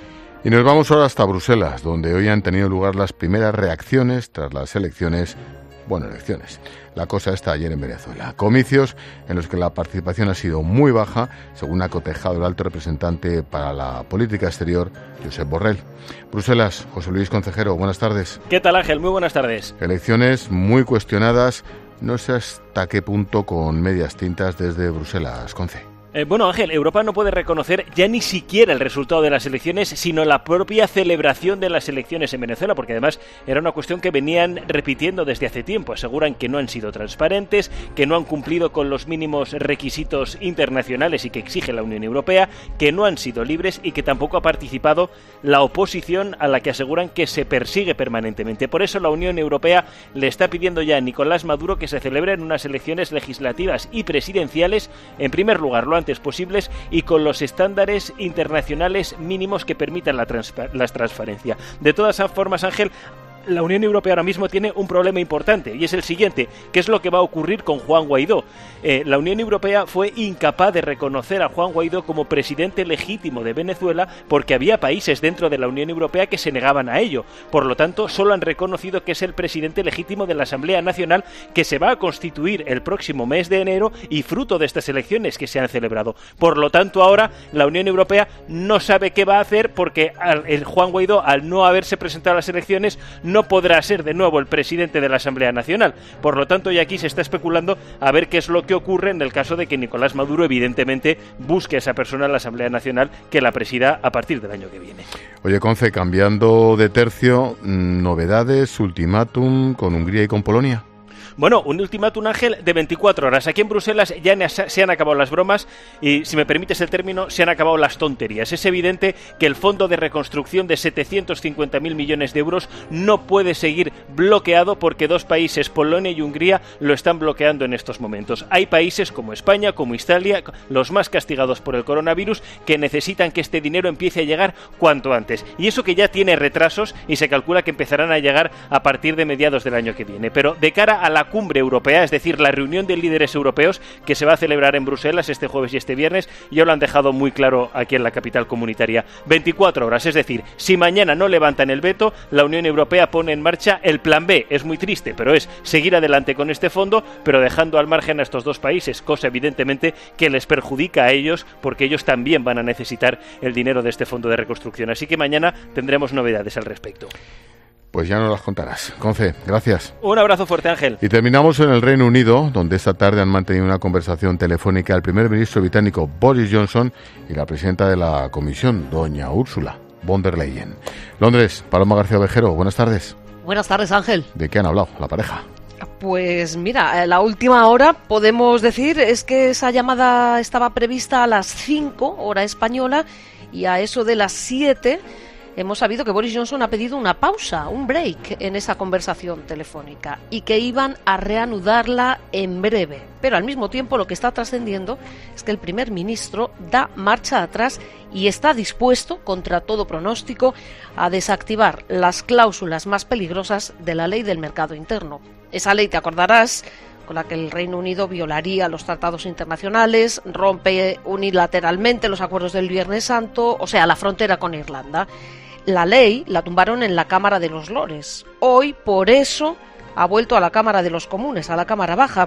Y nos vamos ahora hasta Bruselas, donde hoy han tenido lugar las primeras reacciones tras las elecciones, bueno, elecciones. La cosa está ayer en Venezuela. Comicios en los que la participación ha sido muy baja, según ha cotejado el alto representante para la política exterior, Josep Borrell. Bruselas, José Luis Concejero, buenas tardes. ¿Qué tal, Ángel? Muy buenas tardes. Elecciones muy cuestionadas, no sé hasta qué punto con medias tintas desde Bruselas, Conce. Eh, bueno, Ángel, Europa no puede reconocer ya ni siquiera el resultado de las elecciones, sino la propia celebración de las elecciones en Venezuela, porque además era una cuestión que venían repitiendo desde hace tiempo. Aseguran que no han sido transparentes, que no han cumplido con los mínimos requisitos internacionales y que exige la Unión Europea, que no han sido libres y que tampoco ha participado la oposición, a la que aseguran que se persigue permanentemente. Por eso la Unión Europea le está pidiendo ya a Nicolás Maduro que se celebren unas elecciones legislativas y presidenciales, en primer lugar, lo antes posibles y con los estándares internacionales mínimos que permitan la, transpa- la transparencia. De todas formas, Ángel, la Unión Europea ahora mismo tiene un problema importante y es el siguiente: ¿qué es lo que va a ocurrir con Juan Guaidó? Eh, la Unión Europea fue incapaz de reconocer a Juan Guaidó como presidente legítimo de Venezuela porque había países dentro de la Unión Europea que se negaban a ello. Por lo tanto, solo han reconocido que es el presidente legítimo de la Asamblea Nacional, que se va a constituir el próximo mes de enero y fruto de estas elecciones que se han celebrado. Por lo tanto, ahora la Unión Europea no sabe qué va a hacer porque al, el Juan Guaidó, al no haberse presentado a las elecciones, no podrá ser de nuevo el presidente de la Asamblea Nacional. Por lo tanto, ya aquí se está especulando a ver qué es lo que ocurre en el caso de que Nicolás Maduro, evidentemente, busque a esa persona en la Asamblea Nacional que la presida a partir del año que viene. Oye, Conce, cambiando de tercio, novedades, ultimátum con Hungría y con Polonia. Bueno, un ultimátum, Ángel, de veinticuatro horas. Aquí en Bruselas ya se han acabado las bromas y, si me permites el término, se han acabado las tonterías. Es evidente que el Fondo de Reconstrucción de setecientos cincuenta mil millones de euros no puede seguir bloqueado porque dos países, Polonia y Hungría, lo están bloqueando en estos momentos. Hay países como España, como Italia, los más castigados por el coronavirus, que necesitan que este dinero empiece a llegar cuanto antes. Y eso que ya tiene retrasos y se calcula que empezarán a llegar a partir de mediados del año que viene. Pero de cara a la cumbre europea, es decir, la reunión de líderes europeos que se va a celebrar en Bruselas este jueves y este viernes, ya lo han dejado muy claro aquí en la capital comunitaria. veinticuatro horas, es decir, si mañana no levantan el veto, la Unión Europea pone en marcha el plan B. Es muy triste, pero es seguir adelante con este fondo, pero dejando al margen a estos dos países, cosa evidentemente que les perjudica a ellos porque ellos también van a necesitar el dinero de este fondo de reconstrucción. Así que mañana tendremos novedades al respecto. Pues ya nos las contarás. Conce, gracias. Un abrazo fuerte, Ángel. Y terminamos en el Reino Unido, donde esta tarde han mantenido una conversación telefónica el primer ministro británico Boris Johnson y la presidenta de la Comisión, doña Ursula von der Leyen. Londres, Paloma García Ovejero, buenas tardes. Buenas tardes, Ángel. ¿De qué han hablado la pareja? Pues mira, la última hora, podemos decir, es que esa llamada estaba prevista a las cinco, hora española, y a eso de las siete... hemos sabido que Boris Johnson ha pedido una pausa, un break en esa conversación telefónica y que iban a reanudarla en breve. Pero al mismo tiempo lo que está trascendiendo es que el primer ministro da marcha atrás y está dispuesto, contra todo pronóstico, a desactivar las cláusulas más peligrosas de la ley del mercado interno. Esa ley, te acordarás, con la que el Reino Unido violaría los tratados internacionales, rompe unilateralmente los acuerdos del Viernes Santo, o sea, la frontera con Irlanda. La ley la tumbaron en la Cámara de los Lores. Hoy, por eso, ha vuelto a la Cámara de los Comunes, a la Cámara Baja.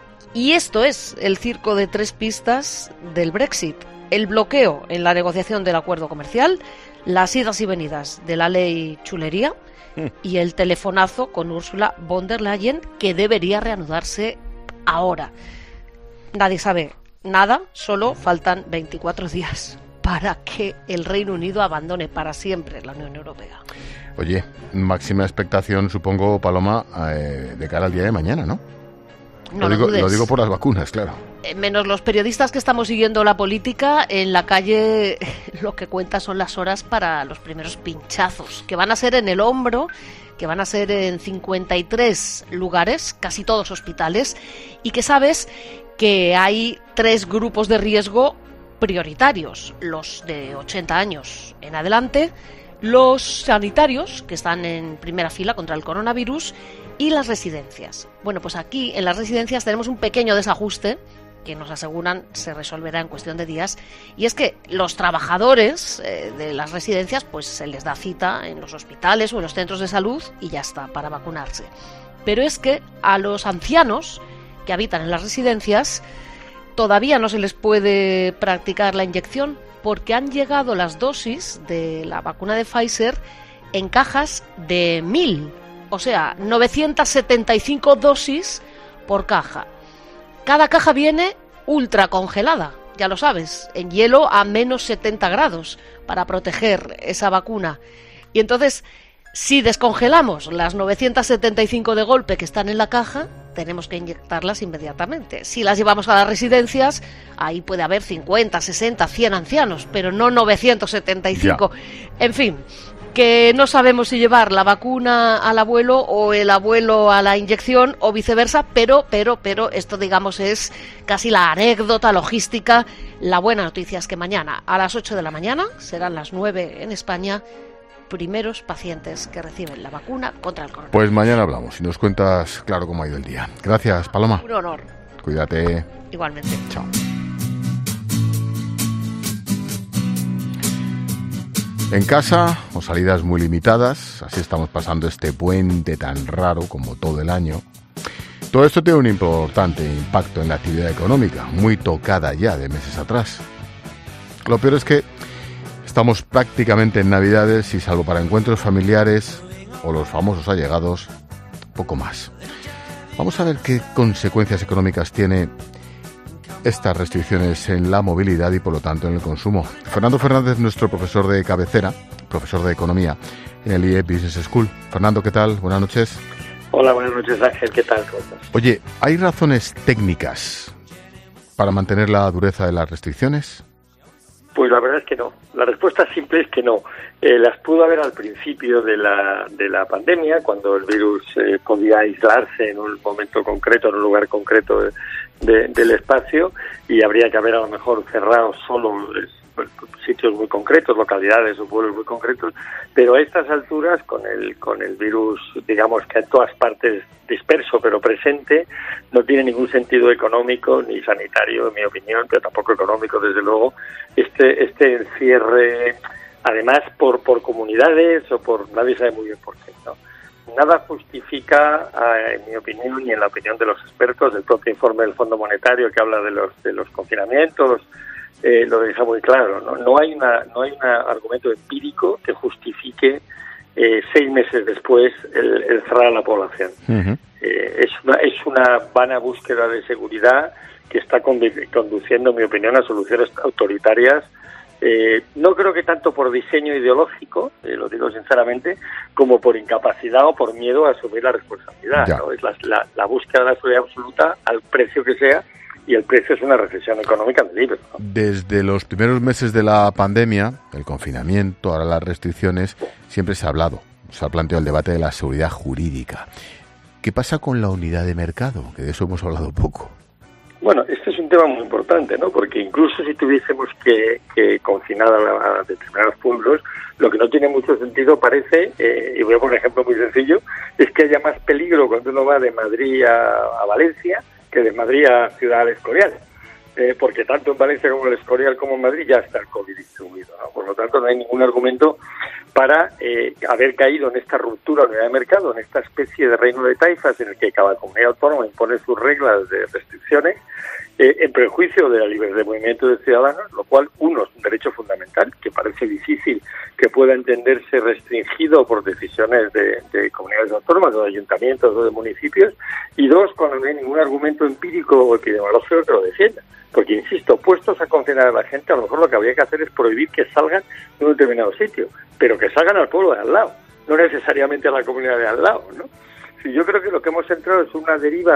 Y esto es el circo de tres pistas del Brexit. El bloqueo en la negociación del acuerdo comercial, las idas y venidas de la ley chulería y el telefonazo con Ursula von der Leyen, que debería reanudarse ahora. Nadie sabe nada, solo faltan veinticuatro días para que el Reino Unido abandone para siempre la Unión Europea. Oye, máxima expectación, supongo, Paloma, eh, de cara al día de mañana, ¿no? No lo, digo, lo dudes. lo digo por las vacunas, claro. Eh, menos los periodistas que estamos siguiendo la política, en la calle lo que cuenta son las horas para los primeros pinchazos, que van a ser en el hombro, que van a ser en cincuenta y tres lugares, casi todos hospitales, y que sabes que hay tres grupos de riesgo prioritarios: los de ochenta años en adelante, los sanitarios, que están en primera fila contra el coronavirus, y las residencias. Bueno, pues aquí en las residencias tenemos un pequeño desajuste que nos aseguran se resolverá en cuestión de días, y es que los trabajadores eh, de las residencias pues se les da cita en los hospitales o en los centros de salud y ya está, para vacunarse. Pero es que a los ancianos que habitan en las residencias todavía no se les puede practicar la inyección porque han llegado las dosis de la vacuna de Pfizer en cajas de mil. O sea, novecientas setenta y cinco dosis por caja. Cada caja viene ultra congelada, ya lo sabes, en hielo a menos setenta grados para proteger esa vacuna. Y entonces, si descongelamos las novecientas setenta y cinco de golpe que están en la caja, tenemos que inyectarlas inmediatamente. Si las llevamos a las residencias, ahí puede haber cincuenta, sesenta, cien ancianos, pero no novecientos setenta y cinco. Ya. En fin, que no sabemos si llevar la vacuna al abuelo o el abuelo a la inyección o viceversa, pero, pero, pero esto digamos es casi la anécdota logística. La buena noticia es que mañana a las ocho de la mañana, serán las nueve en España, primeros pacientes que reciben la vacuna contra el coronavirus. Pues mañana hablamos y nos cuentas claro cómo ha ido el día. Gracias, Paloma. Un honor. Cuídate. Igualmente. Chao. En casa o salidas muy limitadas, así estamos pasando este puente tan raro como todo el año. Todo esto tiene un importante impacto en la actividad económica, muy tocada ya de meses atrás. Lo peor es que estamos prácticamente en Navidades y salvo para encuentros familiares o los famosos allegados, poco más. Vamos a ver qué consecuencias económicas tiene estas restricciones en la movilidad y por lo tanto en el consumo. Fernando Fernández, nuestro profesor de cabecera, profesor de economía en el I E Business School. Fernando, ¿qué tal? Buenas noches. Hola, buenas noches, Ángel. ¿Qué tal? ¿Cómo estás? Oye, ¿hay razones técnicas para mantener la dureza de las restricciones? Pues la verdad es que no. La respuesta simple es que no. Eh, las pudo haber al principio de la de la pandemia, cuando el virus eh, podía aislarse en un momento concreto, en un lugar concreto de, de, del espacio, y habría que haber a lo mejor cerrado solo eh, sitios muy concretos, localidades o pueblos muy concretos, pero a estas alturas, con el con el virus, digamos que en todas partes disperso pero presente, no tiene ningún sentido económico ni sanitario, en mi opinión, pero tampoco económico, desde luego, este este encierre, además por por comunidades o por, nadie sabe muy bien por qué, ¿no? Nada justifica, en mi opinión y en la opinión de los expertos, el propio informe del Fondo Monetario que habla de los de los confinamientos, eh, lo deja muy claro, ¿no? No hay una no hay un argumento empírico que justifique eh, seis meses después el, el cerrar a la población. Uh-huh. Eh, es una es una vana búsqueda de seguridad que está condu- conduciendo, en mi opinión, a soluciones autoritarias. Eh, no creo que tanto por diseño ideológico, eh, lo digo sinceramente, como por incapacidad o por miedo a asumir la responsabilidad, ¿no? Es la, la, la búsqueda de la seguridad absoluta al precio que sea, y el precio es una recesión económica de libre, ¿no? Desde los primeros meses de la pandemia, el confinamiento, ahora las restricciones, siempre se ha hablado, se ha planteado el debate de la seguridad jurídica. ¿Qué pasa con la unidad de mercado? Que de eso hemos hablado poco. Bueno, este es un tema muy importante, ¿no? Porque incluso si tuviésemos que, que confinar a, a determinados pueblos, lo que no tiene mucho sentido parece, eh, y voy a poner un ejemplo muy sencillo, es que haya más peligro cuando uno va de Madrid a, a Valencia que de Madrid a Ciudad del Escorial. Eh, porque tanto en Valencia como en el Escorial como en Madrid ya está el COVID distribuido, ¿no? Por lo tanto, no hay ningún argumento para eh, haber caído en esta ruptura de unidad de mercado, en esta especie de reino de taifas en el que cada comunidad autónoma impone sus reglas de restricciones eh, en prejuicio de la libertad de movimiento de ciudadanos, lo cual, uno, es un derecho fundamental que parece difícil que pueda entenderse restringido por decisiones de, de comunidades autónomas o de ayuntamientos o de municipios, y dos, cuando no hay ningún argumento empírico o epidemiológico que lo defienda. Porque, insisto, puestos a confinar a la gente, a lo mejor lo que habría que hacer es prohibir que salgan de un determinado sitio, pero que salgan al pueblo de al lado, no necesariamente a la comunidad de al lado, ¿no? Sí, yo creo que lo que hemos entrado es una deriva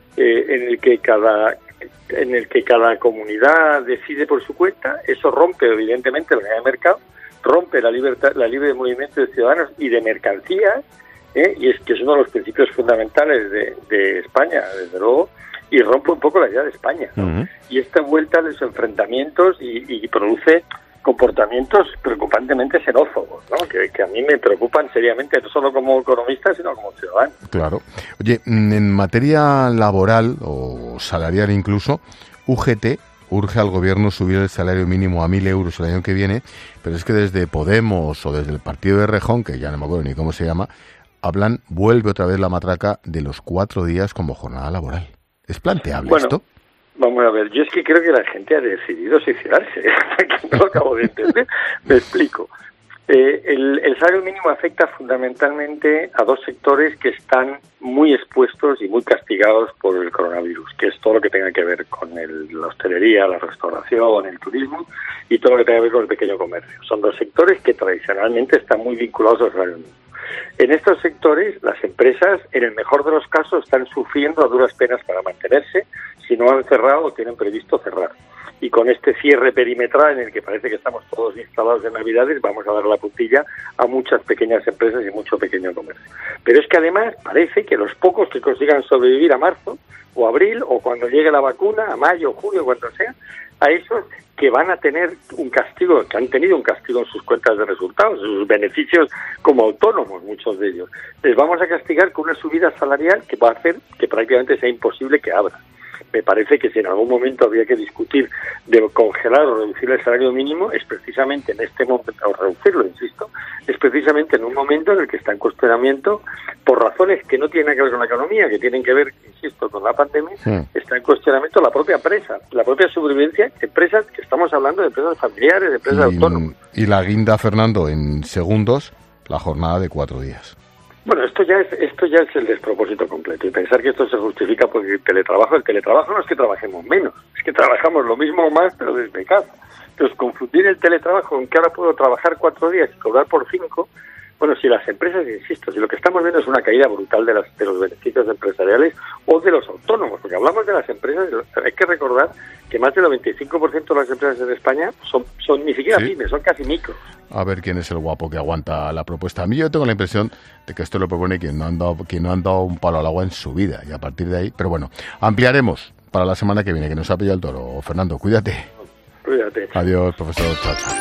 eh, en el que cada en el que cada comunidad decide por su cuenta. Eso rompe evidentemente la unidad de mercado, rompe la libertad, la libre movimiento de ciudadanos y de mercancías, ¿eh? y es que es uno de los principios fundamentales de, de España, desde luego, y rompe un poco la idea de España, ¿no? Uh-huh. Y esta vuelta a los enfrentamientos y, y produce comportamientos preocupantemente xenófobos, ¿no? Que, que a mí me preocupan seriamente, no solo como economista, sino como ciudadano. Claro. Oye, en materia laboral o salarial incluso, U G T urge al gobierno subir el salario mínimo a mil euros el año que viene, pero es que desde Podemos o desde el partido de Rejón, que ya no me acuerdo ni cómo se llama, hablan, vuelve otra vez la matraca de los cuatro días como jornada laboral. ¿Es planteable bueno, esto? Vamos a ver, yo es que creo que la gente ha decidido suicidarse, no lo acabo de entender. Me explico. Eh, el, el salario mínimo afecta fundamentalmente a dos sectores que están muy expuestos y muy castigados por el coronavirus, que es todo lo que tenga que ver con el, la hostelería, la restauración, el turismo y todo lo que tenga que ver con el pequeño comercio. Son dos sectores que tradicionalmente están muy vinculados al salario mínimo. En estos sectores, las empresas, en el mejor de los casos, están sufriendo a duras penas para mantenerse, si no han cerrado o tienen previsto cerrar. Y con este cierre perimetral en el que parece que estamos todos instalados en Navidades, vamos a dar la puntilla a muchas pequeñas empresas y mucho pequeño comercio. Pero es que además parece que los pocos que consigan sobrevivir a marzo o abril o cuando llegue la vacuna, a mayo, junio, cuando sea, a esos que van a tener un castigo, que han tenido un castigo en sus cuentas de resultados, en sus beneficios como autónomos, muchos de ellos, les vamos a castigar con una subida salarial que va a hacer que prácticamente sea imposible que abra. Me parece que si en algún momento había que discutir de congelar o reducir el salario mínimo, es precisamente en este momento, o reducirlo, insisto, es precisamente en un momento en el que está en cuestionamiento, por razones que no tienen nada que ver con la economía, que tienen que ver, insisto, con la pandemia, sí. Está en cuestionamiento la propia empresa, la propia sobrevivencia, empresas que estamos hablando de empresas familiares, de empresas y, autónomas. Y la guinda, Fernando, en segundos, la jornada de cuatro días. Bueno, esto ya es esto ya es el despropósito completo y pensar que esto se justifica porque el teletrabajo, el teletrabajo no es que trabajemos menos, es que trabajamos lo mismo o más pero desde casa. Entonces, confundir el teletrabajo con que ahora puedo trabajar cuatro días y cobrar por cinco, bueno, si las empresas, insisto, si lo que estamos viendo es una caída brutal de, las, de los beneficios empresariales o de los autónomos, porque hablamos de las empresas, hay que recordar que más del noventa y cinco por ciento de las empresas en España son, son ni siquiera ¿Sí? pymes, son casi micros. A ver quién es el guapo que aguanta la propuesta. A mí yo tengo la impresión de que esto lo propone quien no han dado, quien no han dado un palo al agua en su vida, y a partir de ahí, pero bueno, ampliaremos para la semana que viene, que nos ha pillado el toro. Fernando, cuídate. Cuídate. Adiós, profesor. Chao, chao.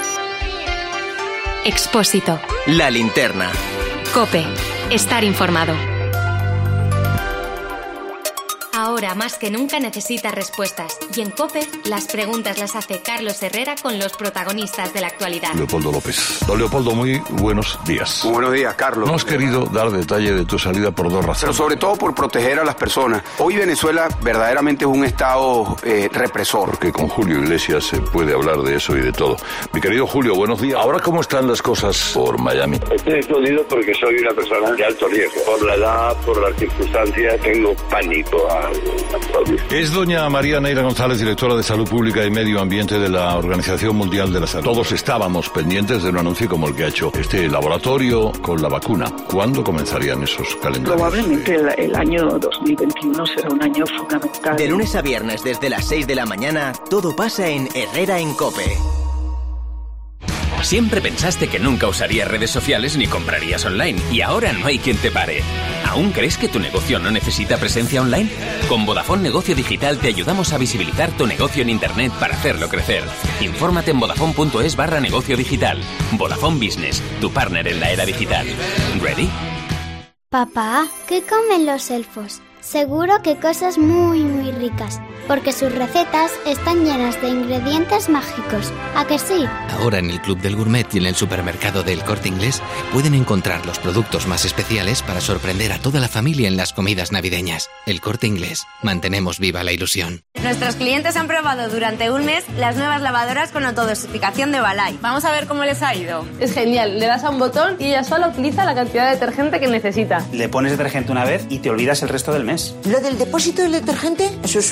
Expósito. La linterna. COPE. Estar informado. Ahora más que nunca necesitas respuestas. Y en COPE, las preguntas las hace Carlos Herrera con los protagonistas de la actualidad. Leopoldo López. Don Leopoldo, muy buenos días. Muy buenos días, Carlos. No has querido dar detalle de tu salida por dos razones. Pero sobre todo por proteger a las personas. Hoy Venezuela verdaderamente es un estado eh, represor. Porque con Julio Iglesias se puede hablar de eso y de todo. Mi querido Julio, buenos días. Ahora, ¿cómo están las cosas por Miami? Estoy escondido porque soy una persona de alto riesgo. Por la edad, por las circunstancias, tengo pánico a... Es doña María Neira González, directora de Salud Pública y Medio Ambiente de la Organización Mundial de la Salud. Todos estábamos pendientes de un anuncio como el que ha hecho este laboratorio con la vacuna. ¿Cuándo comenzarían esos calendarios? Probablemente el, el año dos mil veintiuno será un año fundamental. De lunes a viernes desde las seis de la mañana, todo pasa en Herrera en COPE. Siempre pensaste que nunca usarías redes sociales ni comprarías online y ahora no hay quien te pare. ¿Aún crees que tu negocio no necesita presencia online? Con Vodafone Negocio Digital te ayudamos a visibilizar tu negocio en Internet para hacerlo crecer. Infórmate en vodafone.es barra negocio digital. Vodafone Business, tu partner en la era digital. ¿Ready? Papá, ¿qué comen los elfos? Seguro que cosas muy muy ricas, porque sus recetas están llenas de ingredientes mágicos. ¿A que sí? Ahora en el Club del Gourmet y en el supermercado del Corte Inglés pueden encontrar los productos más especiales para sorprender a toda la familia en las comidas navideñas. El Corte Inglés. Mantenemos viva la ilusión. Nuestros clientes han probado durante un mes las nuevas lavadoras con autodosificación de Balay. Vamos a ver cómo les ha ido. Es genial, le das a un botón y ella sola utiliza la cantidad de detergente que necesita. Le pones detergente una vez y te olvidas el resto del mes. Lo del depósito del detergente, eso es un invento.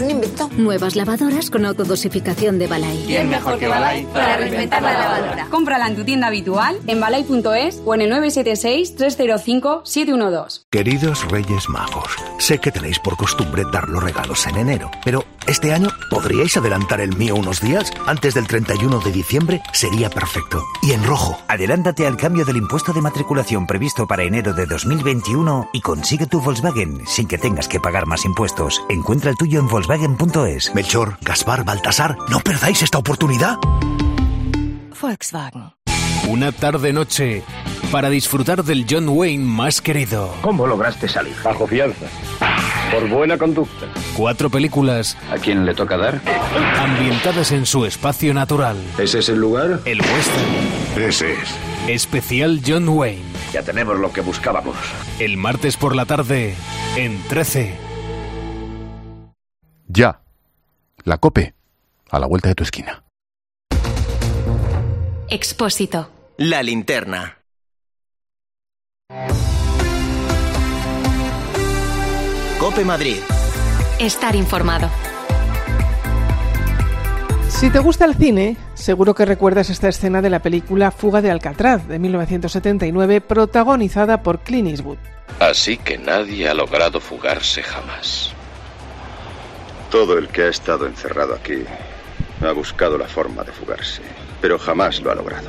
Nuevas lavadoras con autodosificación de Balay. ¿Quién mejor que Balay para reinventar la lavadora? Cómprala en tu tienda habitual, en balay punto es o en el nueve siete seis, tres cero cinco, siete uno dos. Queridos Reyes Magos, sé que tenéis por costumbre dar los regalos en enero, pero este año ¿podríais adelantar el mío unos días? Antes del treinta y uno de diciembre sería perfecto. Y en rojo. Adelántate al cambio del impuesto de matriculación previsto para enero de dos mil veintiuno y consigue tu Volkswagen sin que tengas que pagar más impuestos. Encuentra el tuyo en volkswagen punto es. Melchor, Gaspar, Baltasar, no perdáis esta oportunidad. Volkswagen. Una tarde-noche para disfrutar del John Wayne más querido. ¿Cómo lograste salir? Bajo fianza. Por buena conducta. Cuatro películas. ¿A quién le toca dar? Ambientadas en su espacio natural. ¿Ese es el lugar? El western. Ese es. Especial John Wayne. Ya tenemos lo que buscábamos. El martes por la tarde, en trece. Ya. La COPE. A la vuelta de tu esquina. Expósito. La linterna. COPE Madrid. Estar informado. Si te gusta el cine, seguro que recuerdas esta escena de la película Fuga de Alcatraz, de mil novecientos setenta y nueve, protagonizada por Clint Eastwood. Así que nadie ha logrado fugarse jamás. Todo el que ha estado encerrado aquí ha buscado la forma de fugarse, pero jamás lo ha logrado.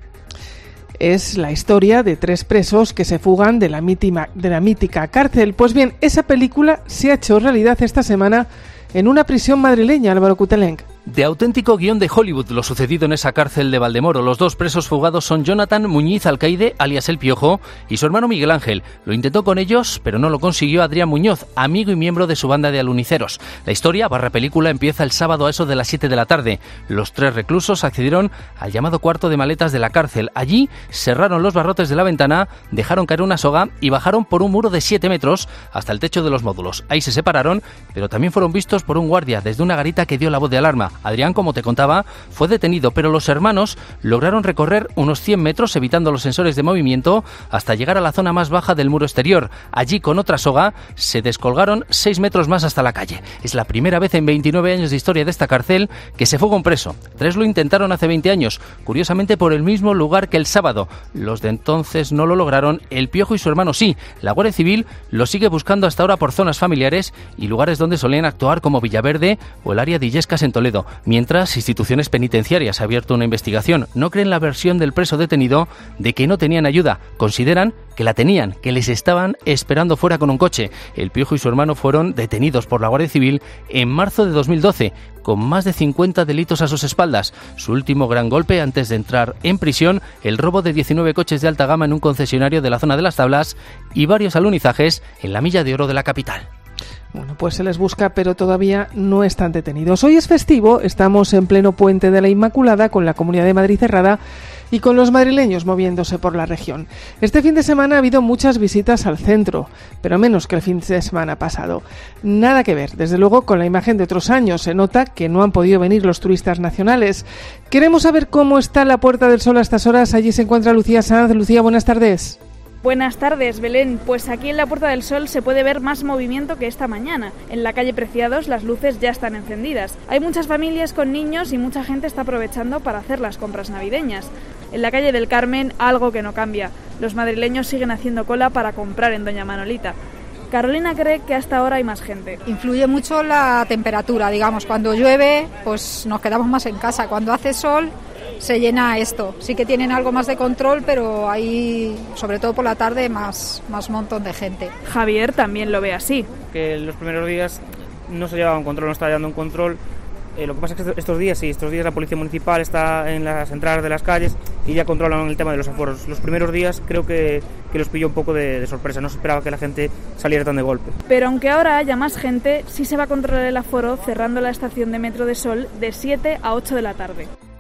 Es la historia de tres presos que se fugan de la, mítima, de la mítica cárcel. Pues bien, esa película se ha hecho realidad esta semana en una prisión madrileña, Álvaro Cutelenc. De auténtico guión de Hollywood lo sucedido en esa cárcel de Valdemoro. Los dos presos fugados son Jonathan Muñiz Alcaide, alias El Piojo, y su hermano Miguel Ángel. Lo intentó con ellos, pero no lo consiguió Adrián Muñoz, amigo y miembro de su banda de aluniceros. La historia, barra película, empieza el sábado a eso de las siete de la tarde. Los tres reclusos accedieron al llamado cuarto de maletas de la cárcel. Allí cerraron los barrotes de la ventana, dejaron caer una soga y bajaron por un muro de siete metros hasta el techo de los módulos. Ahí se separaron, pero también fueron vistos por un guardia desde una garita que dio la voz de alarma. Adrián, como te contaba, fue detenido, pero los hermanos lograron recorrer unos cien metros evitando los sensores de movimiento hasta llegar a la zona más baja del muro exterior. Allí, con otra soga, se descolgaron seis metros más hasta la calle. Es la primera vez en veintinueve años de historia de esta cárcel que se fuga un preso. Tres lo intentaron hace veinte años, curiosamente por el mismo lugar que el sábado. Los de entonces no lo lograron, El Piojo y su hermano sí. La Guardia Civil lo sigue buscando hasta ahora por zonas familiares y lugares donde solían actuar, como Villaverde o el área de Illescas en Toledo. Mientras instituciones penitenciarias han abierto una investigación. No creen la versión del preso detenido de que no tenían ayuda. Consideran que la tenían, que les estaban esperando fuera con un coche. El Piojo y su hermano fueron detenidos por la Guardia Civil en marzo de dos mil doce, con más de cincuenta delitos a sus espaldas. Su último gran golpe antes de entrar en prisión, el robo de diecinueve coches de alta gama en un concesionario de la zona de las Tablas y varios alunizajes en la Milla de Oro de la capital. Bueno, pues se les busca, pero todavía no están detenidos. Hoy es festivo, estamos en pleno Puente de la Inmaculada, con la Comunidad de Madrid cerrada y con los madrileños moviéndose por la región. Este fin de semana ha habido muchas visitas al centro, pero menos que el fin de semana pasado. Nada que ver, desde luego, con la imagen de otros años. Se nota que no han podido venir los turistas nacionales. Queremos saber cómo está la Puerta del Sol a estas horas. Allí se encuentra Lucía Sanz. Lucía, buenas tardes. Buenas tardes, Belén. Pues aquí en la Puerta del Sol se puede ver más movimiento que esta mañana. En la calle Preciados las luces ya están encendidas. Hay muchas familias con niños y mucha gente está aprovechando para hacer las compras navideñas. En la calle del Carmen, algo que no cambia. Los madrileños siguen haciendo cola para comprar en Doña Manolita. Carolina cree que hasta ahora hay más gente. Influye mucho la temperatura, digamos. Cuando llueve, pues nos quedamos más en casa. Cuando hace sol, se llena esto. Sí que tienen algo más de control, pero hay, sobre todo por la tarde, más, más montón de gente. Javier también lo ve así. Que los primeros días no se llevaba un control, no estaba llevando un control. Eh, lo que pasa es que estos días, sí, estos días la Policía Municipal está en las entradas de las calles y ya controlan el tema de los aforos. Los primeros días creo que, que los pilló un poco de, de sorpresa, no se esperaba que la gente saliera tan de golpe. Pero aunque ahora haya más gente, sí se va a controlar el aforo cerrando la estación de Metro de Sol de siete a ocho de la tarde.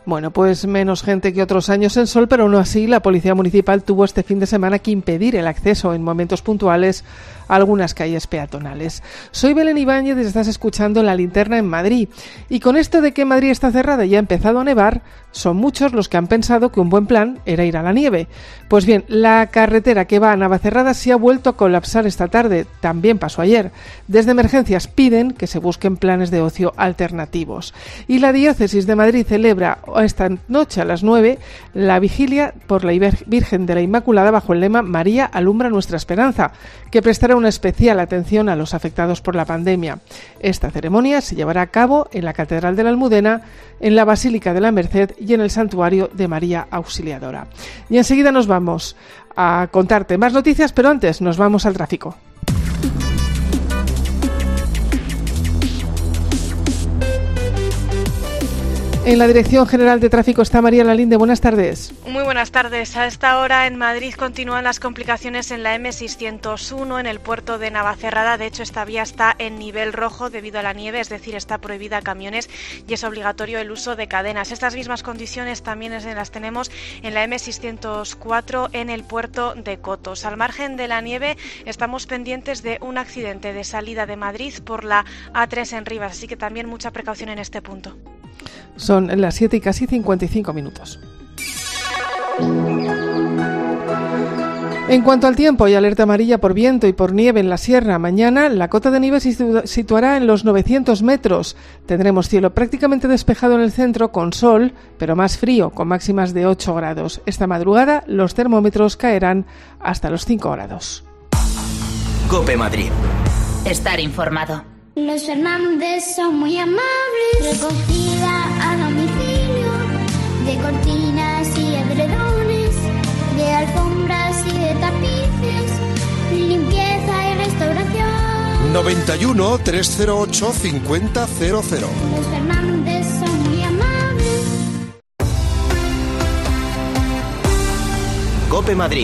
Bueno, pues menos gente que otros años en Sol, pero aún así la Policía Municipal tuvo este fin de semana que impedir el acceso en momentos puntuales a algunas calles peatonales. Soy Belén Ibáñez y estás escuchando La Linterna en Madrid. Y con esto de que Madrid está cerrada y ha empezado a nevar, son muchos los que han pensado que un buen plan era ir a la nieve. Pues bien, la carretera que va a Navacerrada se ha vuelto a colapsar esta tarde. También pasó ayer. Desde Emergencias piden que se busquen planes de ocio alternativos. Y la Diócesis de Madrid celebra esta noche a las nueve la vigilia por la Virgen de la Inmaculada bajo el lema María alumbra nuestra esperanza, que prestará una especial atención a los afectados por la pandemia. Esta ceremonia se llevará a cabo en la Catedral de la Almudena, en la Basílica de la Merced y en el Santuario de María Auxiliadora. Y enseguida nos vamos a contarte más noticias, pero antes nos vamos al tráfico. En la Dirección General de Tráfico está María Lalinde. Buenas tardes. Muy buenas tardes. A esta hora en Madrid continúan las complicaciones en la eme seiscientos uno en el puerto de Navacerrada. De hecho, esta vía está en nivel rojo debido a la nieve, es decir, está prohibida a camiones y es obligatorio el uso de cadenas. Estas mismas condiciones también las tenemos en la eme seiscientos cuatro en el puerto de Cotos. Al margen de la nieve, estamos pendientes de un accidente de salida de Madrid por la a tres en Rivas, así que también mucha precaución en este punto. Son las siete y casi cincuenta y cinco minutos. En cuanto al tiempo, hay alerta amarilla por viento y por nieve en la sierra. Mañana la cota de nieve se situará en los novecientos metros. Tendremos cielo prácticamente despejado en el centro con sol, pero más frío, con máximas de ocho grados. Esta madrugada los termómetros caerán hasta los cinco grados. COPE Madrid. Estar informado. Los Fernández son muy amables. Recogida a domicilio de cortinas y edredones, de alfombras y de tapices, limpieza y restauración. noventa y uno, trescientos ocho, cincuenta cero cero. Los Fernández son muy amables. COPE Madrid.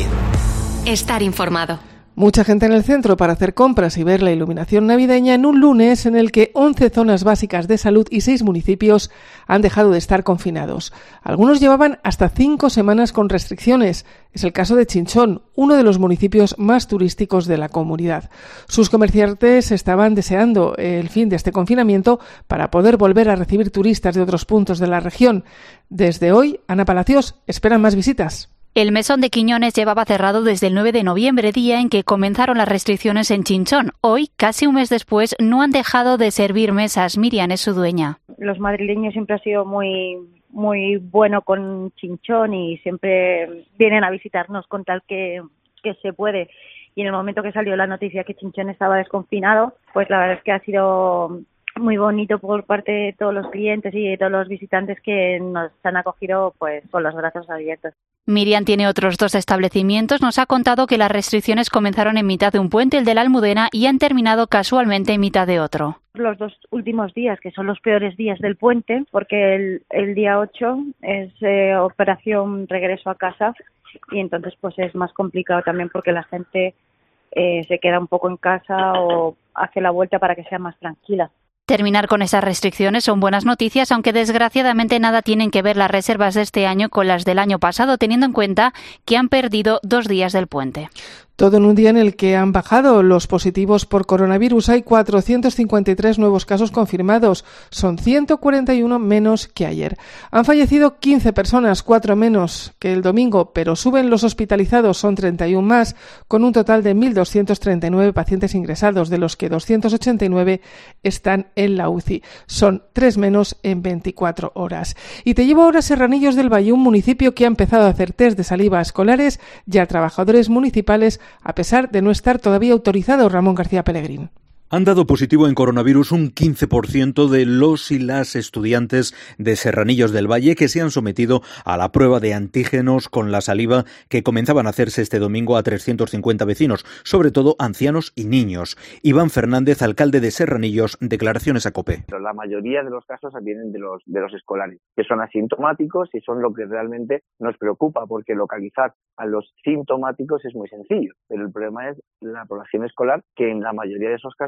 Estar informado. Mucha gente en el centro para hacer compras y ver la iluminación navideña en un lunes en el que once zonas básicas de salud y seis municipios han dejado de estar confinados. Algunos llevaban hasta cinco semanas con restricciones. Es el caso de Chinchón, uno de los municipios más turísticos de la comunidad. Sus comerciantes estaban deseando el fin de este confinamiento para poder volver a recibir turistas de otros puntos de la región. Desde hoy, Ana Palacios, esperan más visitas. El mesón de Quiñones llevaba cerrado desde el nueve de noviembre, día en que comenzaron las restricciones en Chinchón. Hoy, casi un mes después, no han dejado de servir mesas. Miriam es su dueña. Los madrileños siempre han sido muy muy bueno con Chinchón y siempre vienen a visitarnos con tal que, que se puede. Y en el momento que salió la noticia que Chinchón estaba desconfinado, pues la verdad es que ha sido muy bonito por parte de todos los clientes y de todos los visitantes que nos han acogido pues con los brazos abiertos. Miriam tiene otros dos establecimientos. Nos ha contado que las restricciones comenzaron en mitad de un puente, el de la Almudena, y han terminado casualmente en mitad de otro. Los dos últimos días, que son los peores días del puente, porque el, el día ocho es eh, operación regreso a casa y entonces pues es más complicado también porque la gente eh, se queda un poco en casa o hace la vuelta para que sea más tranquila. Terminar con esas restricciones son buenas noticias, aunque desgraciadamente nada tienen que ver las reservas de este año con las del año pasado, teniendo en cuenta que han perdido dos días del puente. Todo en un día en el que han bajado los positivos por coronavirus. Hay cuatrocientos cincuenta y tres nuevos casos confirmados. Son ciento cuarenta y uno menos que ayer. Han fallecido quince personas, cuatro menos que el domingo, pero suben los hospitalizados, son treinta y uno más, con un total de mil doscientos treinta y nueve pacientes ingresados, de los que doscientos ochenta y nueve están en la U C I. Son tres menos en veinticuatro horas. Y te llevo ahora a Serranillos del Valle, un municipio que ha empezado a hacer test de saliva a escolares y a trabajadores municipales, a pesar de no estar todavía autorizado. Ramón García Pellegrín. Han dado positivo en coronavirus un quince por ciento de los y las estudiantes de Serranillos del Valle que se han sometido a la prueba de antígenos con la saliva que comenzaban a hacerse este domingo a trescientos cincuenta vecinos, sobre todo ancianos y niños. Iván Fernández, alcalde de Serranillos, declaraciones a COPE. La mayoría de los casos vienen de los, de los escolares, que son asintomáticos y son lo que realmente nos preocupa, porque localizar a los sintomáticos es muy sencillo, pero el problema es la población escolar, que en la mayoría de esos casos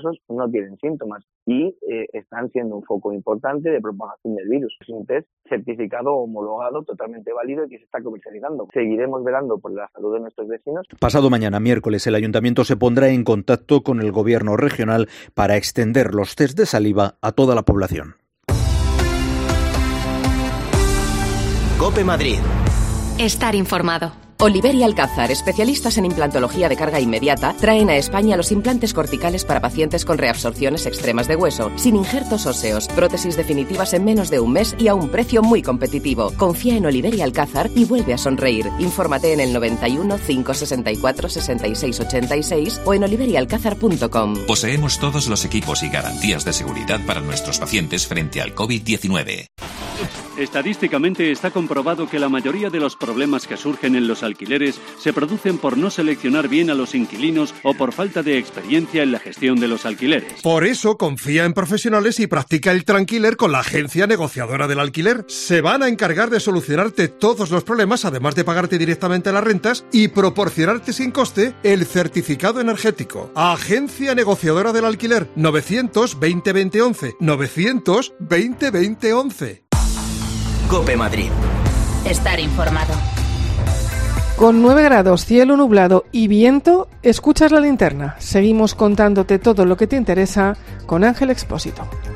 casos no tienen síntomas y eh, están siendo un foco importante de propagación del virus. Es un test certificado, homologado, totalmente válido y que se está comercializando. Seguiremos velando por la salud de nuestros vecinos. Pasado mañana, miércoles, el Ayuntamiento se pondrá en contacto con el Gobierno regional para extender los test de saliva a toda la población. COPE Madrid. Estar informado. Oliver y Alcázar, especialistas en implantología de carga inmediata, traen a España los implantes corticales para pacientes con reabsorciones extremas de hueso, sin injertos óseos, prótesis definitivas en menos de un mes y a un precio muy competitivo. Confía en Oliver y Alcázar y vuelve a sonreír. Infórmate en el noventa y uno, cinco sesenta y cuatro, sesenta y seis ochenta y seis o en oliver y alcázar punto com. Poseemos todos los equipos y garantías de seguridad para nuestros pacientes frente al COVID diecinueve. Estadísticamente está comprobado que la mayoría de los problemas que surgen en los alquileres se producen por no seleccionar bien a los inquilinos o por falta de experiencia en la gestión de los alquileres. Por eso confía en profesionales y practica el Tranquiler con la agencia negociadora del alquiler. Se van a encargar de solucionarte todos los problemas, además de pagarte directamente las rentas y proporcionarte sin coste el certificado energético. Agencia negociadora del alquiler, novecientos veinte veinte once, novecientos veinte veinte once. COPE Madrid. Estar informado. Con nueve grados, cielo nublado y viento, escuchas La Linterna. Seguimos contándote todo lo que te interesa con Ángel Expósito.